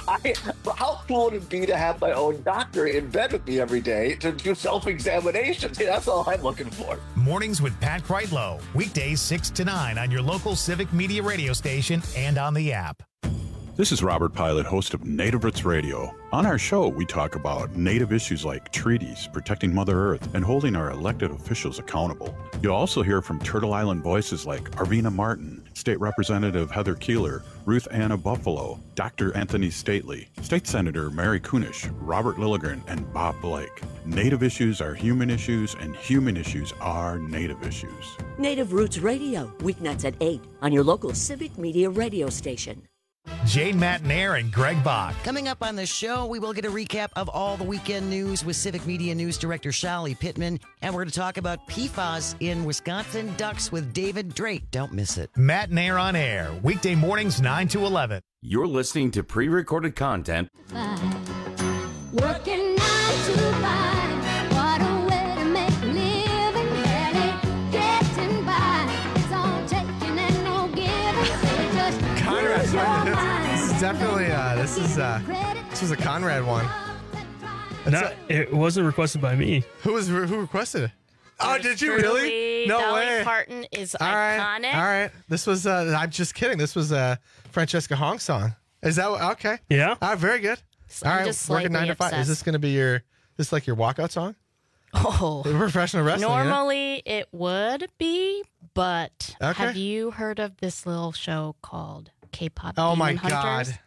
[SPEAKER 27] How cool would it be to have my own doctor in bed with me every day to do self-examinations? That's all I'm looking for.
[SPEAKER 1] Mornings with Pat Kreitlow. Weekdays 6 to 9 on your local Civic Media radio station and on the app.
[SPEAKER 6] This is Robert Pilot, host of Native Roots Radio. On our show, we talk about Native issues like treaties, protecting Mother Earth, and holding our elected officials accountable. You'll also hear from Turtle Island voices like Arvina Martin, State Representative Heather Keeler, Ruth Anna Buffalo, Dr. Anthony Stately, State Senator Mary Kunish, Robert Lilligren, and Bob Blake. Native issues are human issues, and human issues are Native issues.
[SPEAKER 25] Native Roots Radio, weeknights at 8 on your local Civic Media radio station.
[SPEAKER 1] Jane Matnair and Greg Bach.
[SPEAKER 8] Coming up on the show, we will get a recap of all the weekend news with Civic Media News Director Shali Pittman. And we're going to talk about PFAS in Wisconsin Ducks with David Drake. Don't miss it.
[SPEAKER 1] Matnair on air, weekday mornings 9 to 11.
[SPEAKER 18] You're listening to pre-recorded content.
[SPEAKER 10] Working 9 to 5. What a way to make a living. Barely getting by. It's all taking and no giving. Just
[SPEAKER 17] Conrad's right. This is definitely this was a Conrad one.
[SPEAKER 11] It wasn't requested by me.
[SPEAKER 17] Who requested it? Oh, did you
[SPEAKER 19] Truly,
[SPEAKER 17] really? No
[SPEAKER 19] Dolly
[SPEAKER 17] way.
[SPEAKER 19] Parton is
[SPEAKER 17] All
[SPEAKER 19] iconic.
[SPEAKER 17] right. This was I'm just kidding. This was a Francesca Hong song. Is that okay?
[SPEAKER 11] Yeah.
[SPEAKER 17] All right, very good.
[SPEAKER 19] I'm
[SPEAKER 17] All right,
[SPEAKER 19] just
[SPEAKER 17] working
[SPEAKER 19] slightly
[SPEAKER 17] 9 to 5. Is
[SPEAKER 19] obsessed.
[SPEAKER 17] this going to be your walkout song?
[SPEAKER 19] Oh,
[SPEAKER 17] Professional wrestling. you know?
[SPEAKER 19] normally it would be, but
[SPEAKER 17] Okay.
[SPEAKER 19] have you heard of this little show called K-pop?
[SPEAKER 17] Oh my
[SPEAKER 19] Demon Hunters?
[SPEAKER 17] God.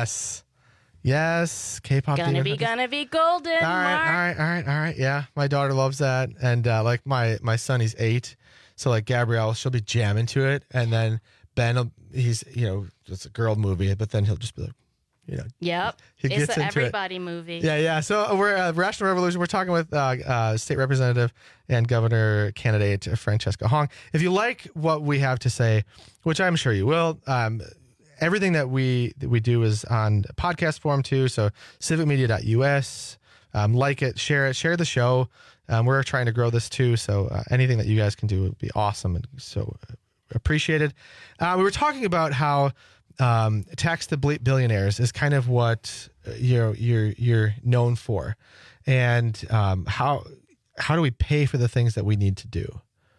[SPEAKER 17] Yes. K-pop.
[SPEAKER 19] Gonna
[SPEAKER 17] Demon
[SPEAKER 19] be
[SPEAKER 17] Hunters.
[SPEAKER 19] golden.
[SPEAKER 17] All
[SPEAKER 19] Mark.
[SPEAKER 17] right. Yeah, my daughter loves that, and like my son, he's 8, so like Gabrielle, she'll be jamming to it, and then Ben, he's it's a girl movie, but then he'll just be like,
[SPEAKER 19] Yep.
[SPEAKER 17] he
[SPEAKER 19] It's
[SPEAKER 17] gets
[SPEAKER 19] an
[SPEAKER 17] into it.
[SPEAKER 19] everybody movie.
[SPEAKER 17] Yeah. So we're Rational Revolution. We're talking with State Representative and Governor candidate Francesca Hong. If you like what we have to say, which I'm sure you will, everything that we do is on podcast form too. So civicmedia.us. Like it, share the show. We're trying to grow this too. So anything that you guys can do would be awesome and so appreciated. We were talking about how tax the billionaires is kind of what you're known for, and how do we pay for the things that we need to do?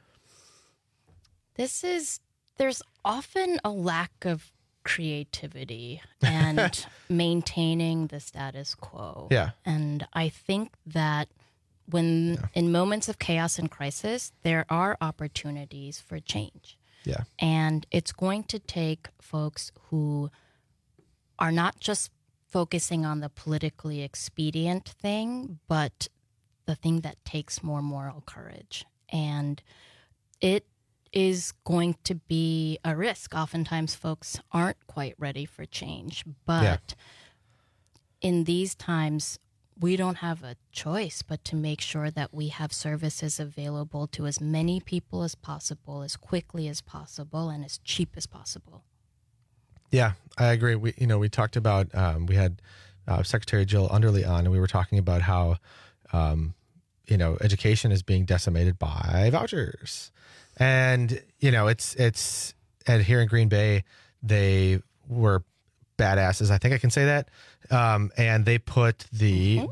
[SPEAKER 19] There's often a lack of creativity and maintaining the status quo.
[SPEAKER 17] Yeah.
[SPEAKER 19] And I think that in moments of chaos and crisis, there are opportunities for change.
[SPEAKER 17] Yeah.
[SPEAKER 19] And it's going to take folks who are not just focusing on the politically expedient thing, but the thing that takes more moral courage. And it is going to be a risk. Oftentimes folks aren't quite ready for change, but in these times, we don't have a choice but to make sure that we have services available to as many people as possible, as quickly as possible, and as cheap as possible.
[SPEAKER 17] Yeah, I agree. We talked about, we had Secretary Jill Underly on, and we were talking about how, education is being decimated by vouchers. And, it's and here in Green Bay, they were badasses. I think I can say that. And they put Laura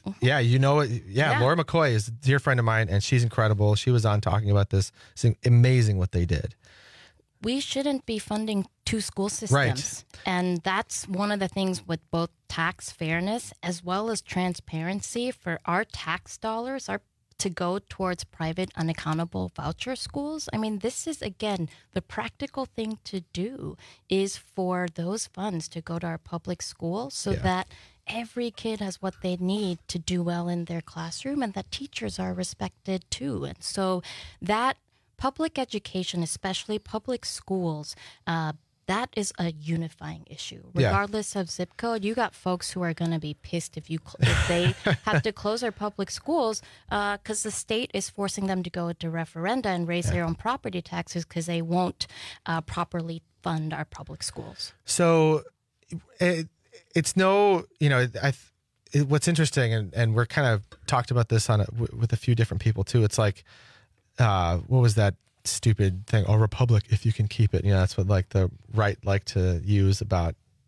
[SPEAKER 17] McCoy is a dear friend of mine, and she's incredible. She was on talking about this. It's amazing what they did.
[SPEAKER 19] We shouldn't be funding two school systems.
[SPEAKER 17] Right.
[SPEAKER 19] And that's one of the things with both tax fairness as well as transparency for our tax dollars to go towards private unaccountable voucher schools. I mean, this is, again, the practical thing to do is for those funds to go to our public schools so that every kid has what they need to do well in their classroom and that teachers are respected too. And so that public education, especially public schools, that is a unifying issue. Regardless of zip code, you got folks who are going to be pissed if they have to close their public schools because the state is forcing them to go to referenda and raise their own property taxes because they won't properly fund our public schools.
[SPEAKER 17] So it's what's interesting, and we're kind of talked about this with a few different people too. It's like, what was that stupid thing? Oh, Republic, if you can keep it. That's what like the right like to use about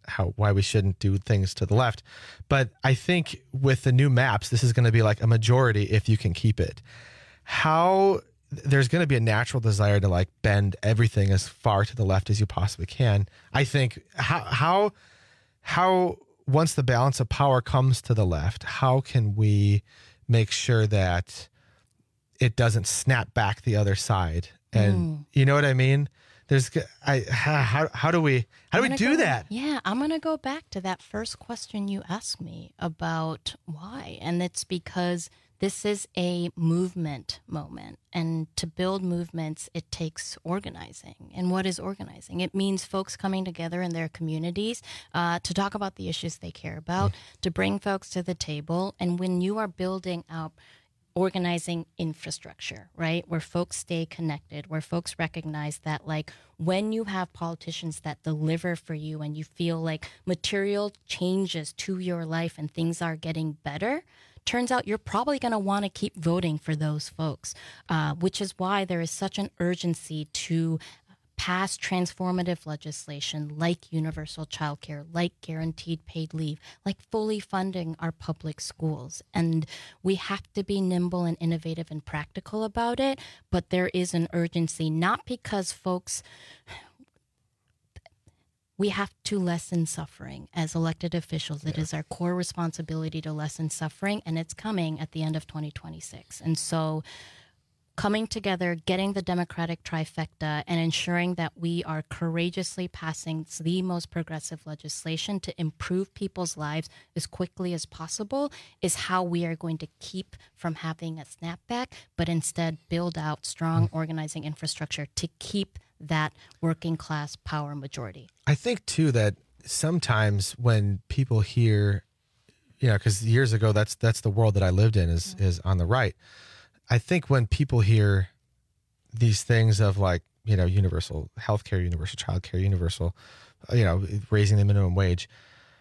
[SPEAKER 17] why we shouldn't do things to the left. But I think with the new maps, this is going to be like a majority if you can keep it. How there's going to be a natural desire to like bend everything as far to the left as you possibly can. I think how once the balance of power comes to the left, how can we make sure that it doesn't snap back the other side? And you know what I mean? How do we do that?
[SPEAKER 19] Yeah, I'm going to go back to that first question you asked me about why. And it's because this is a movement moment. And to build movements, it takes organizing. And what is organizing? It means folks coming together in their communities to talk about the issues they care about, to bring folks to the table. And when you are building out organizing infrastructure, right, where folks stay connected, where folks recognize that, like, when you have politicians that deliver for you and you feel like material changes to your life and things are getting better, turns out you're probably going to want to keep voting for those folks, which is why there is such an urgency to pass transformative legislation like universal childcare, like guaranteed paid leave, like fully funding our public schools. And we have to be nimble and innovative and practical about it, but there is an urgency, not because folks... We have to lessen suffering as elected officials. It is our core responsibility to lessen suffering, and it's coming at the end of 2026. And so coming together, getting the Democratic trifecta, and ensuring that we are courageously passing the most progressive legislation to improve people's lives as quickly as possible is how we are going to keep from having a snapback, but instead build out strong organizing infrastructure to keep that working class power majority.
[SPEAKER 17] I think too that sometimes when people hear, because years ago that's the world that I lived in is on the right. I think when people hear these things of like, universal healthcare, universal childcare, universal, raising the minimum wage,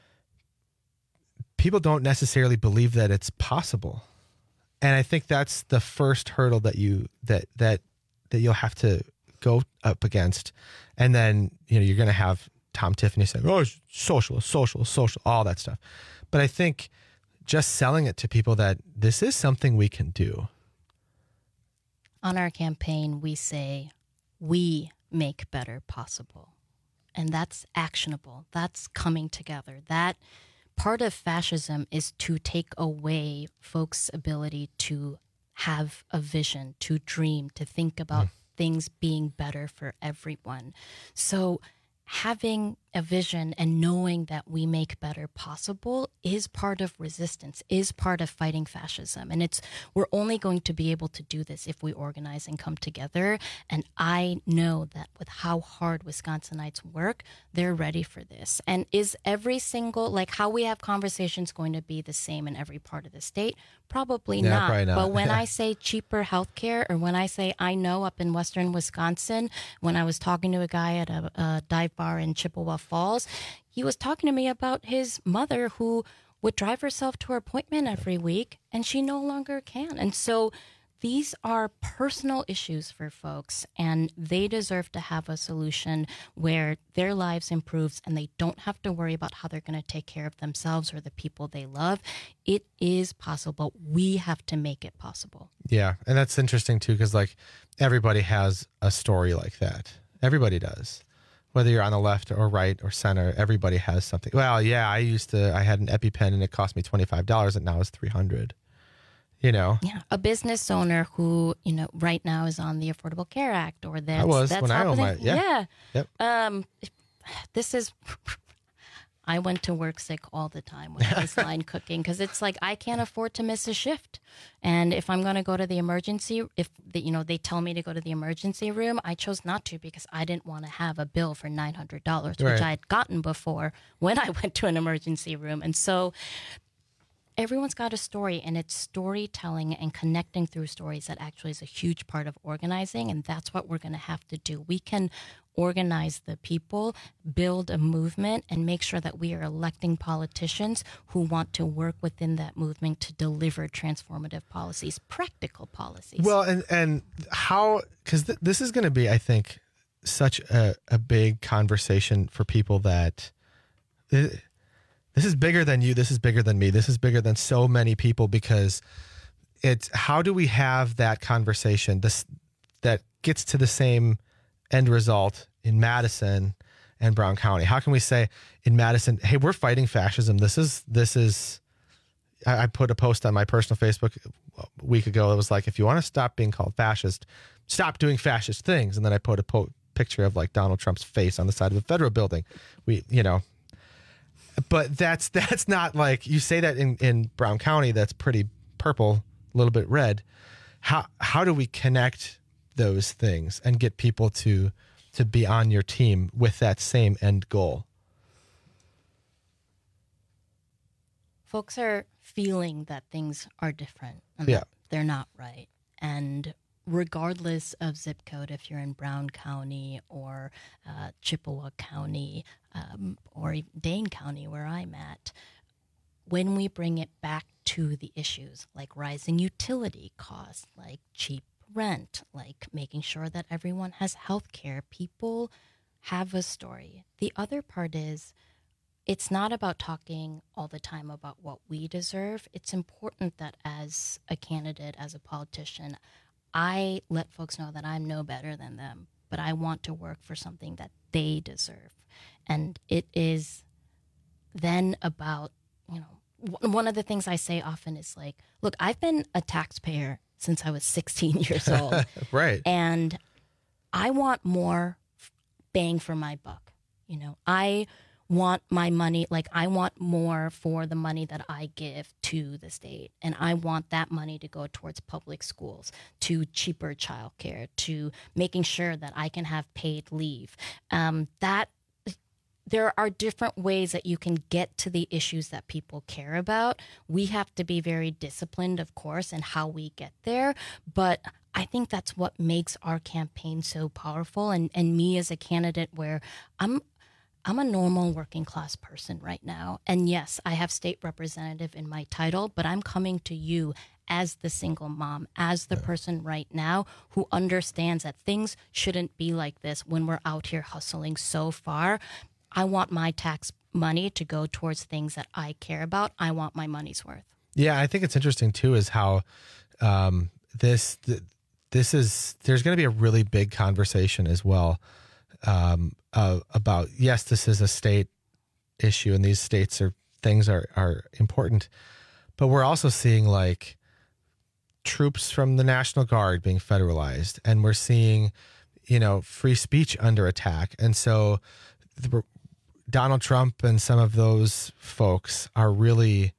[SPEAKER 17] people don't necessarily believe that it's possible. And I think that's the first hurdle that you'll have to go up against. And then, you're going to have Tom Tiffany saying, oh, it's socialist, all that stuff. But I think just selling it to people that this is something we can do.
[SPEAKER 19] On our campaign, we say, we make better possible. And that's actionable. That's coming together. That part of fascism is to take away folks' ability to have a vision, to dream, to think about things being better for everyone. So having a vision and knowing that we make better possible is part of resistance, is part of fighting fascism. And we're only going to be able to do this if we organize and come together. And I know that with how hard Wisconsinites work, they're ready for this. And is every single, like how we have conversations, going to be the same in every part of the state? Probably not. But when I say cheaper healthcare, or when I say, I know up in Western Wisconsin, when I was talking to a guy at a dive bar in Chippewa Falls, he was talking to me about his mother who would drive herself to her appointment every week, and she no longer can. And so these are personal issues for folks, and they deserve to have a solution where their lives improves and they don't have to worry about how they're going to take care of themselves or the people they love. It is possible. We have to make it possible.
[SPEAKER 17] Yeah, and that's interesting too, because like everybody has a story like that. Everybody does. Whether you're on the left or right or center, everybody has something. Well, yeah, I had an EpiPen and it cost me $25 and now it's $300. Yeah,
[SPEAKER 19] a business owner who, right now is on the Affordable Care Act, or that's
[SPEAKER 17] when I owned my,
[SPEAKER 19] Yep. I went to work sick all the time when I was line cooking, because it's like I can't afford to miss a shift. And if I'm going to go to the emergency, they tell me to go to the emergency room, I chose not to because I didn't want to have a bill for $900, which I had gotten before when I went to an emergency room. And so everyone's got a story, and it's storytelling and connecting through stories that actually is a huge part of organizing, and that's what we're going to have to do. We can organize the people, build a movement, and make sure that we are electing politicians who want to work within that movement to deliver transformative policies, practical policies.
[SPEAKER 17] Well, and how, because this is going to be, I think, such a big conversation for people that this is bigger than you. This is bigger than me. This is bigger than so many people, because it's how do we have that conversation that gets to the same end result in Madison and Brown County? How can we say in Madison, hey, we're fighting fascism. This is. I put a post on my personal Facebook a week ago. It was like, if you want to stop being called fascist, stop doing fascist things. And then I put a picture of like Donald Trump's face on the side of a federal building. But that's not like, you say that in Brown County, that's pretty purple, a little bit red. How do we connect those things and get people to be on your team with that same end goal?
[SPEAKER 19] Folks are feeling that things are different and that they're not right. And regardless of zip code, if you're in Brown County or Chippewa County or Dane County, where I'm at, when we bring it back to the issues like rising utility costs, like cheap rent, like making sure that everyone has health care, people have a story. The other part is, it's not about talking all the time about what we deserve. It's important that as a candidate, as a politician, I let folks know that I'm no better than them, but I want to work for something that they deserve. And it is then about, one of the things I say often is like, look, I've been a taxpayer since I was 16 years old.
[SPEAKER 17] Right.
[SPEAKER 19] And I want more bang for my buck. I want my money, like I want more for the money that I give to the state. And I want that money to go towards public schools, to cheaper childcare, to making sure that I can have paid leave. There are different ways that you can get to the issues that people care about. We have to be very disciplined, of course, in how we get there. But I think that's what makes our campaign so powerful. And me as a candidate, where I'm a normal working class person right now. And yes, I have state representative in my title, but I'm coming to you as the single mom, as the person right now who understands that things shouldn't be like this when we're out here hustling so far. I want my tax money to go towards things that I care about. I want my money's worth.
[SPEAKER 17] Yeah, I think it's interesting too, is how there's going to be a really big conversation as well about, yes, this is a state issue and these states things are important, but we're also seeing like troops from the National Guard being federalized, and we're seeing, free speech under attack. And so Donald Trump and some of those folks are really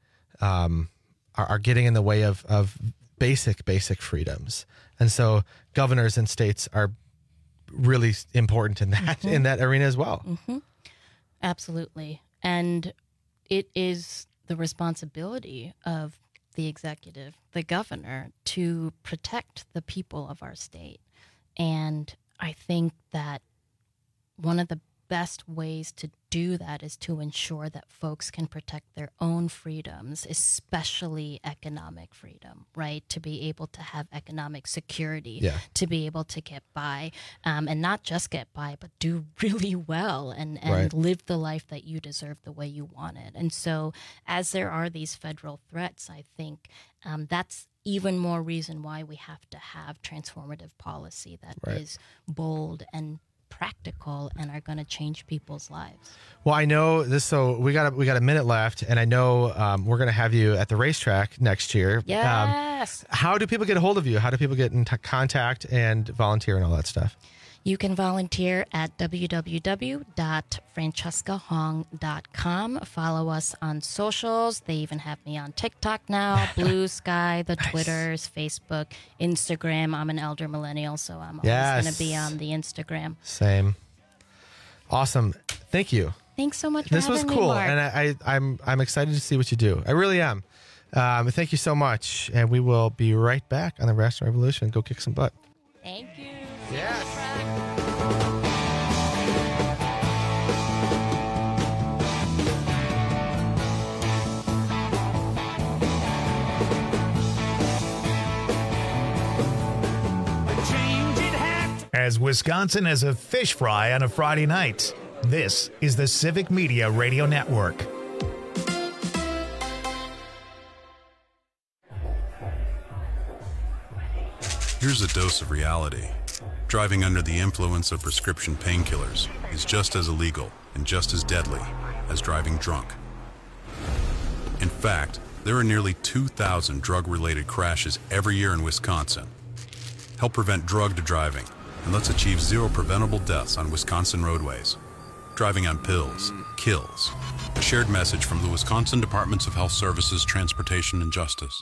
[SPEAKER 17] are getting in the way of basic freedoms. And so governors and states are really important in that in that arena as well.
[SPEAKER 19] Mm-hmm. Absolutely. And it is the responsibility of the executive, the governor, to protect the people of our state. And I think that one of the best ways to do that is to ensure that folks can protect their own freedoms, especially economic freedom, right? To be able to have economic security, to be able to get by, and not just get by, but do really well and
[SPEAKER 17] Right.
[SPEAKER 19] live the life that you deserve the way you want it. And so as there are these federal threats, I think that's even more reason why we have to have transformative policy that is bold and practical and are going to change people's lives.
[SPEAKER 17] Well, I know this, so we got a minute left, and I know we're going to have you at the racetrack next year.
[SPEAKER 19] Yes.
[SPEAKER 17] How do people get a hold of you? How do people get in contact and volunteer and all that stuff?
[SPEAKER 19] You can volunteer at www.francescahong.com. Follow us on socials. They even have me on TikTok now, Blue Sky, the Twitters, Facebook, Instagram. I'm an elder millennial, so I'm always going to be on the Instagram.
[SPEAKER 17] Same. Awesome. Thank you.
[SPEAKER 19] Thanks so much for
[SPEAKER 17] This was
[SPEAKER 19] having
[SPEAKER 17] cool,
[SPEAKER 19] me, Mark.
[SPEAKER 17] and I'm excited to see what you do. I really am. Thank you so much, and we will be right back on the Rational Revolution. Go kick some butt.
[SPEAKER 19] Thank you.
[SPEAKER 17] Yes.
[SPEAKER 1] As Wisconsin has a fish fry on a Friday night. This is the Civic Media Radio Network.
[SPEAKER 6] Here's a dose of reality. Driving under the influence of prescription painkillers is just as illegal and just as deadly as driving drunk. In fact, there are nearly 2,000 drug-related crashes every year in Wisconsin. Help prevent drugged driving, and let's achieve zero preventable deaths on Wisconsin roadways. Driving on pills kills. A shared message from the Wisconsin Departments of Health Services, Transportation, and Justice.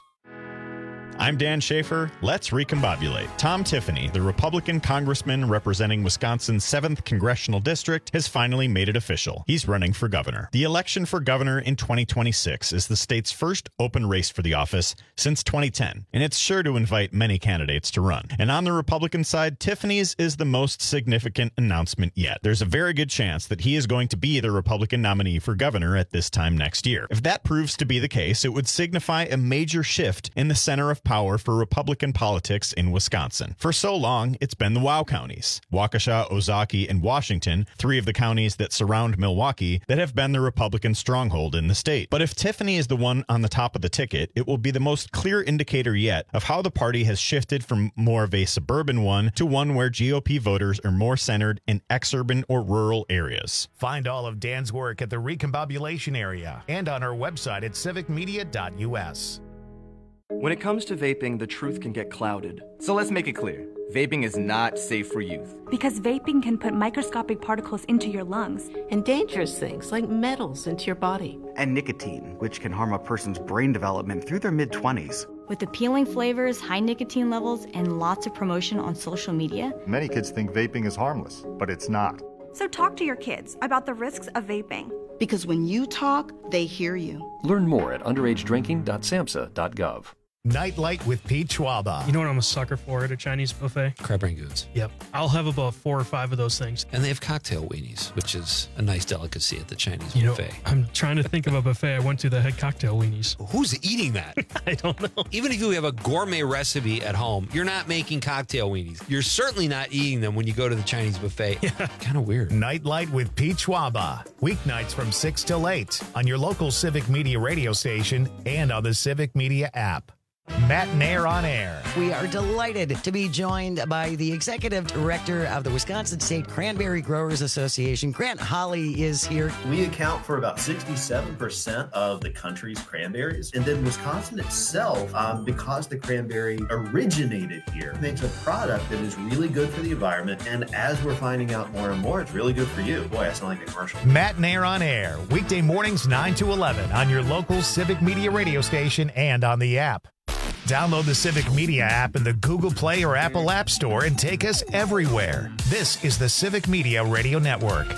[SPEAKER 12] I'm Dan Schaefer. Let's recombobulate. Tom Tiffany, the Republican congressman representing Wisconsin's 7th congressional district, has finally made it official. He's running for governor. The election for governor in 2026 is the state's first open race for the office since 2010, and it's sure to invite many candidates to run. And on the Republican side, Tiffany's is the most significant announcement yet. There's a very good chance that he is going to be the Republican nominee for governor at this time next year. If that proves to be the case, it would signify a major shift in the center of power for Republican politics in Wisconsin. For so long, it's been the WOW counties, Waukesha, Ozaukee, and Washington, 3 of the counties that surround Milwaukee, that have been the Republican stronghold in the state. But if Tiffany is the one on the top of the ticket, it will be the most clear indicator yet of how the party has shifted from more of a suburban one to one where GOP voters are more centered in exurban or rural areas.
[SPEAKER 1] Find all of Dan's work at the Recombobulation area and on our website at civicmedia.us.
[SPEAKER 13] When it comes to vaping, the truth can get clouded. So let's make it clear. Vaping is not safe for youth.
[SPEAKER 14] Because vaping can put microscopic particles into your lungs.
[SPEAKER 20] And dangerous things like metals into your body.
[SPEAKER 13] And nicotine, which can harm a person's brain development through their mid-20s.
[SPEAKER 14] With appealing flavors, high nicotine levels, and lots of promotion on social media,
[SPEAKER 21] many kids think vaping is harmless, but it's not.
[SPEAKER 14] So talk to your kids about the risks of vaping.
[SPEAKER 20] Because when you talk, they hear you.
[SPEAKER 22] Learn more at underagedrinking.samhsa.gov.
[SPEAKER 1] Nightlight with Pete Schwaba.
[SPEAKER 11] You know what I'm a sucker for at a Chinese buffet?
[SPEAKER 26] Crab rangoons.
[SPEAKER 11] Yep. I'll have about 4 or 5 of those things.
[SPEAKER 26] And they have cocktail weenies, which is a nice delicacy at the Chinese buffet.
[SPEAKER 11] I'm trying to think of a buffet I went to that had cocktail weenies.
[SPEAKER 26] Who's eating that?
[SPEAKER 11] I don't know.
[SPEAKER 26] Even if you have a gourmet recipe at home, you're not making cocktail weenies. You're certainly not eating them when you go to the Chinese buffet. Yeah. Kind of weird.
[SPEAKER 1] Nightlight with Pete Schwaba. Weeknights from 6 till 8 on your local Civic Media radio station and on the Civic Media app. Matt Nair on air.
[SPEAKER 8] We are delighted to be joined by the executive director of the Wisconsin State Cranberry Growers Association. Grant Holly is here.
[SPEAKER 23] We account for about 67% of the country's cranberries. And then Wisconsin itself, because the cranberry originated here, makes a product that is really good for the environment. And as we're finding out more and more, it's really good for you. Boy, I sound like a commercial.
[SPEAKER 1] Matt Nair on air. Weekday mornings 9 to 11 on your local Civic Media radio station and on the app. Download the Civic Media app in the Google Play or Apple App Store and take us everywhere. This is the Civic Media Radio Network.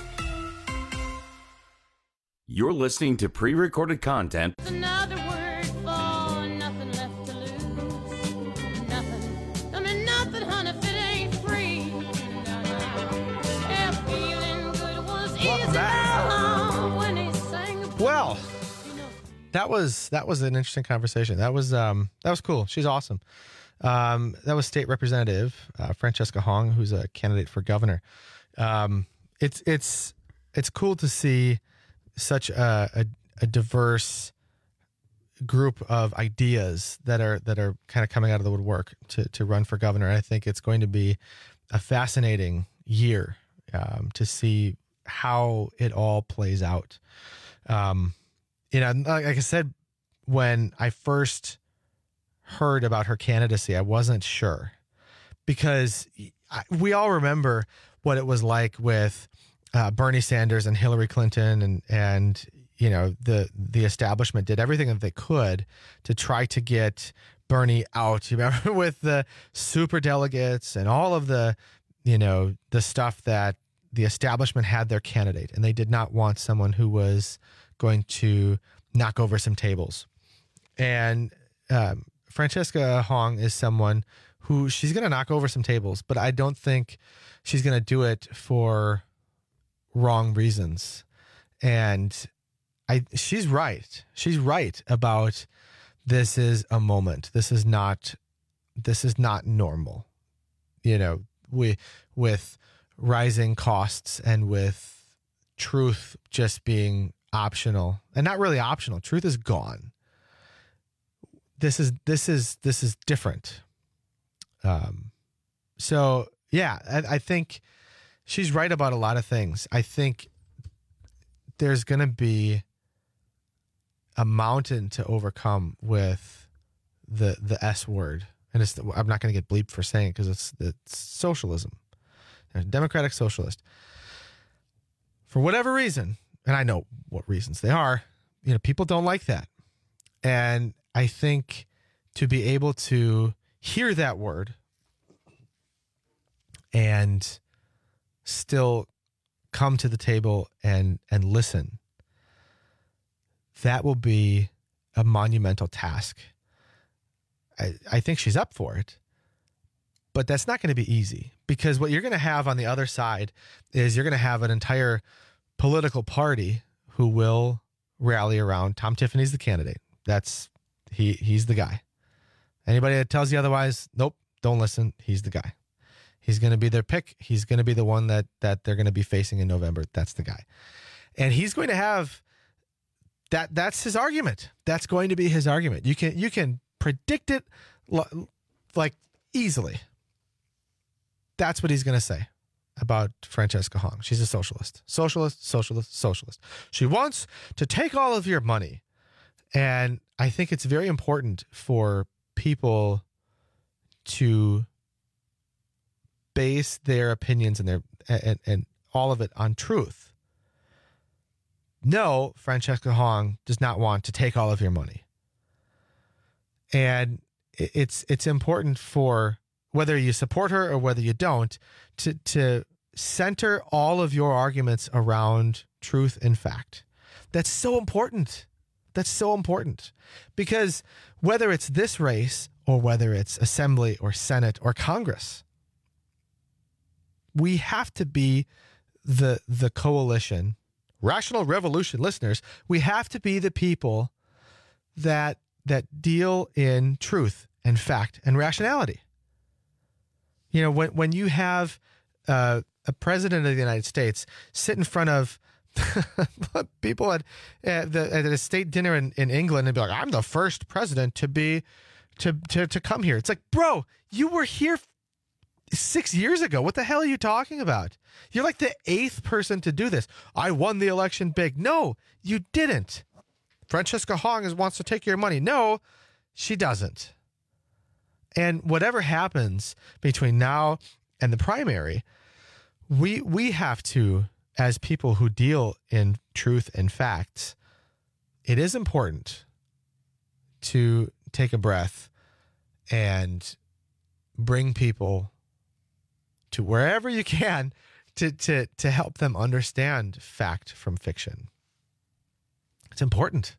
[SPEAKER 18] You're listening to pre-recorded content.
[SPEAKER 10] Another word for nothing left to lose. Nothing. I mean nothing, honey, if it ain't free. Yeah, feeling good was easy when he sang.
[SPEAKER 17] Well, that was an interesting conversation. That was cool. She's awesome. That was State Representative Francesca Hong, who's a candidate for governor. It's cool to see such a diverse group of ideas that are kind of coming out of the woodwork to run for governor. I think it's going to be a fascinating year to see how it all plays out. Like I said, when I first heard about her candidacy, I wasn't sure, because we all remember what it was like with Bernie Sanders and Hillary Clinton, and the establishment did everything that they could to try to get Bernie out. You remember with the super delegates and all of the stuff that the establishment had their candidate, and they did not want someone who was going to knock over some tables. And Francesca Hong is someone who she's going to knock over some tables, but I don't think she's going to do it for wrong reasons. And she's right. She's right about this is a moment. This is not normal. With rising costs and with truth just being optional, and not really optional. Truth is gone. This is different. So yeah, I think she's right about a lot of things. I think there's going to be a mountain to overcome with the S word, and I'm not going to get bleeped for saying it because it's socialism, democratic socialist. For whatever reason, and I know what reasons they are, people don't like that, and I think to be able to hear that word and still come to the table and listen, that will be a monumental task. I think she's up for it, but that's not going to be easy, because what you're going to have on the other side is you're going to have an entire political party who will rally around Tom Tiffany's the candidate. He's the guy. Anybody that tells you otherwise, nope, don't listen. He's the guy. He's going to be their pick. He's going to be the one that they're going to be facing in November. That's the guy. And he's going to have that. That's his argument. That's going to be his argument. You can predict it like easily. That's what he's going to say about Francesca Hong. She's a socialist. Socialist. She wants to take all of your money. And I think it's very important for people to base their opinions and and all of it on truth. No, Francesca Hong does not want to take all of your money. And it's important for whether you support her or whether you don't to center all of your arguments around truth and fact. That's so important. That's so important, because whether it's this race or whether it's Assembly or Senate or Congress, we have to be the coalition, Rational Revolution listeners. We have to be the people that deal in truth and fact and rationality. When you have a president of the United States sit in front of people at a state dinner in England and be like, I'm the first president to come here. It's like, bro, you were here 6 years ago. What the hell are you talking about? You're like the 8th person to do this. I won the election big. No, you didn't. Francesca Hong wants to take your money. No, she doesn't. And whatever happens between now and the primary, we have to, as people who deal in truth and facts, it is important to take a breath and bring people to wherever you can to help them understand fact from fiction. It's important.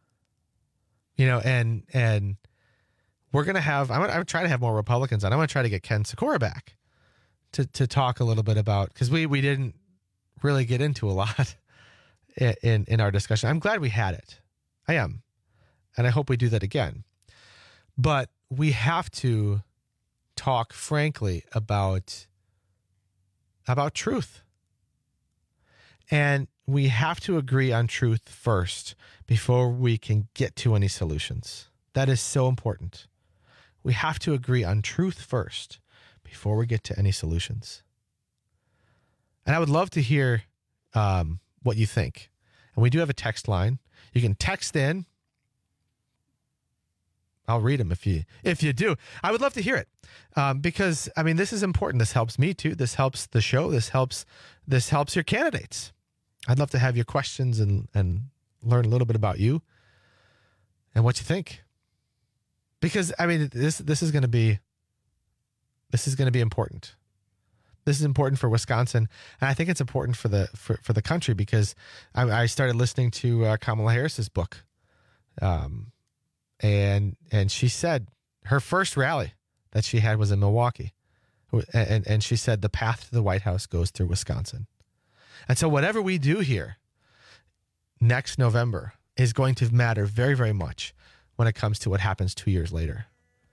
[SPEAKER 17] And we're going to have, I'm going to try to have more Republicans on. I'm going to try to get Ken Sikora back to talk a little bit about, because we didn't really get into a lot in our discussion. I'm glad we had it. I am. And I hope we do that again. But we have to talk frankly about truth. And we have to agree on truth first before we can get to any solutions. That is so important. We have to agree on truth first before we get to any solutions. And I would love to hear what you think. And we do have a text line. You can text in. I'll read them if you do. I would love to hear it, because this is important. This helps me too. This helps the show. This helps your candidates. I'd love to have your questions and learn a little bit about you and what you think, because this is going to be important. This is important for Wisconsin, and I think it's important for the country, because I started listening to Kamala Harris's book, and she said her first rally that she had was in Milwaukee, and she said the path to the White House goes through Wisconsin, and so whatever we do here next November is going to matter very, very much when it comes to what happens 2 years later.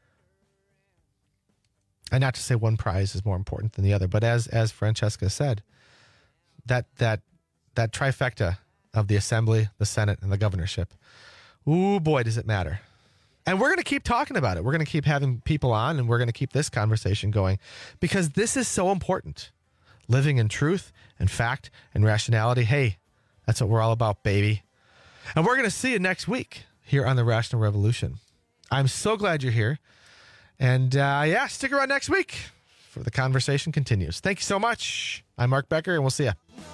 [SPEAKER 17] And not to say one prize is more important than the other, but as Francesca said, that that trifecta of the Assembly, the Senate, and the governorship. Ooh, boy, does it matter. And we're going to keep talking about it. We're going to keep having people on, and we're going to keep this conversation going because this is so important. Living in truth and fact and rationality. Hey, that's what we're all about, baby. And we're going to see you next week here on the Rational Revolution. I'm so glad you're here. And stick around next week for the conversation continues. Thank you so much. I'm Mark Becker, and we'll see you.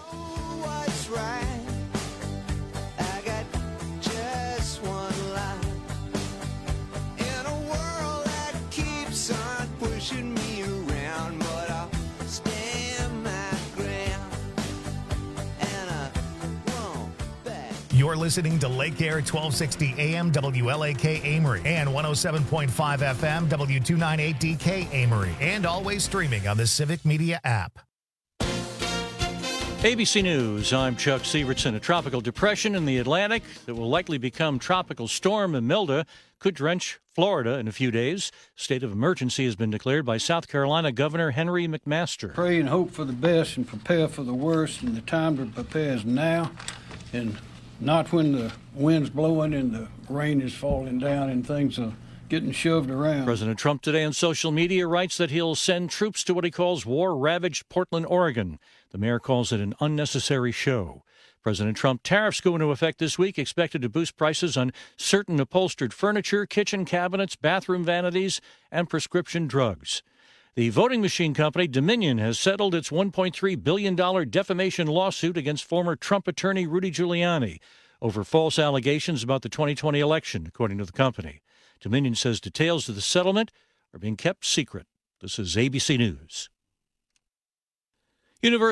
[SPEAKER 1] You're listening to Lake Air 1260 AM WLAK Amory and 107.5 FM W298DK Amory, and always streaming on the Civic Media app.
[SPEAKER 2] ABC News, I'm Chuck Sievertson. A tropical depression in the Atlantic that will likely become Tropical Storm Imelda could drench Florida in a few days. State of emergency has been declared by South Carolina Governor Henry McMaster.
[SPEAKER 3] Pray and hope for the best and prepare for the worst, and the time to prepare is now, and not when the wind's blowing and the rain is falling down and things are getting shoved around.
[SPEAKER 2] President Trump today on social media writes that he'll send troops to what he calls war-ravaged Portland, Oregon. The mayor calls it an unnecessary show. President Trump tariffs go into effect this week, expected to boost prices on certain upholstered furniture, kitchen cabinets, bathroom vanities, and prescription drugs. The voting machine company Dominion has settled its $1.3 billion defamation lawsuit against former Trump attorney Rudy Giuliani over false allegations about the 2020 election, according to the company. Dominion says details of the settlement are being kept secret. This is ABC News.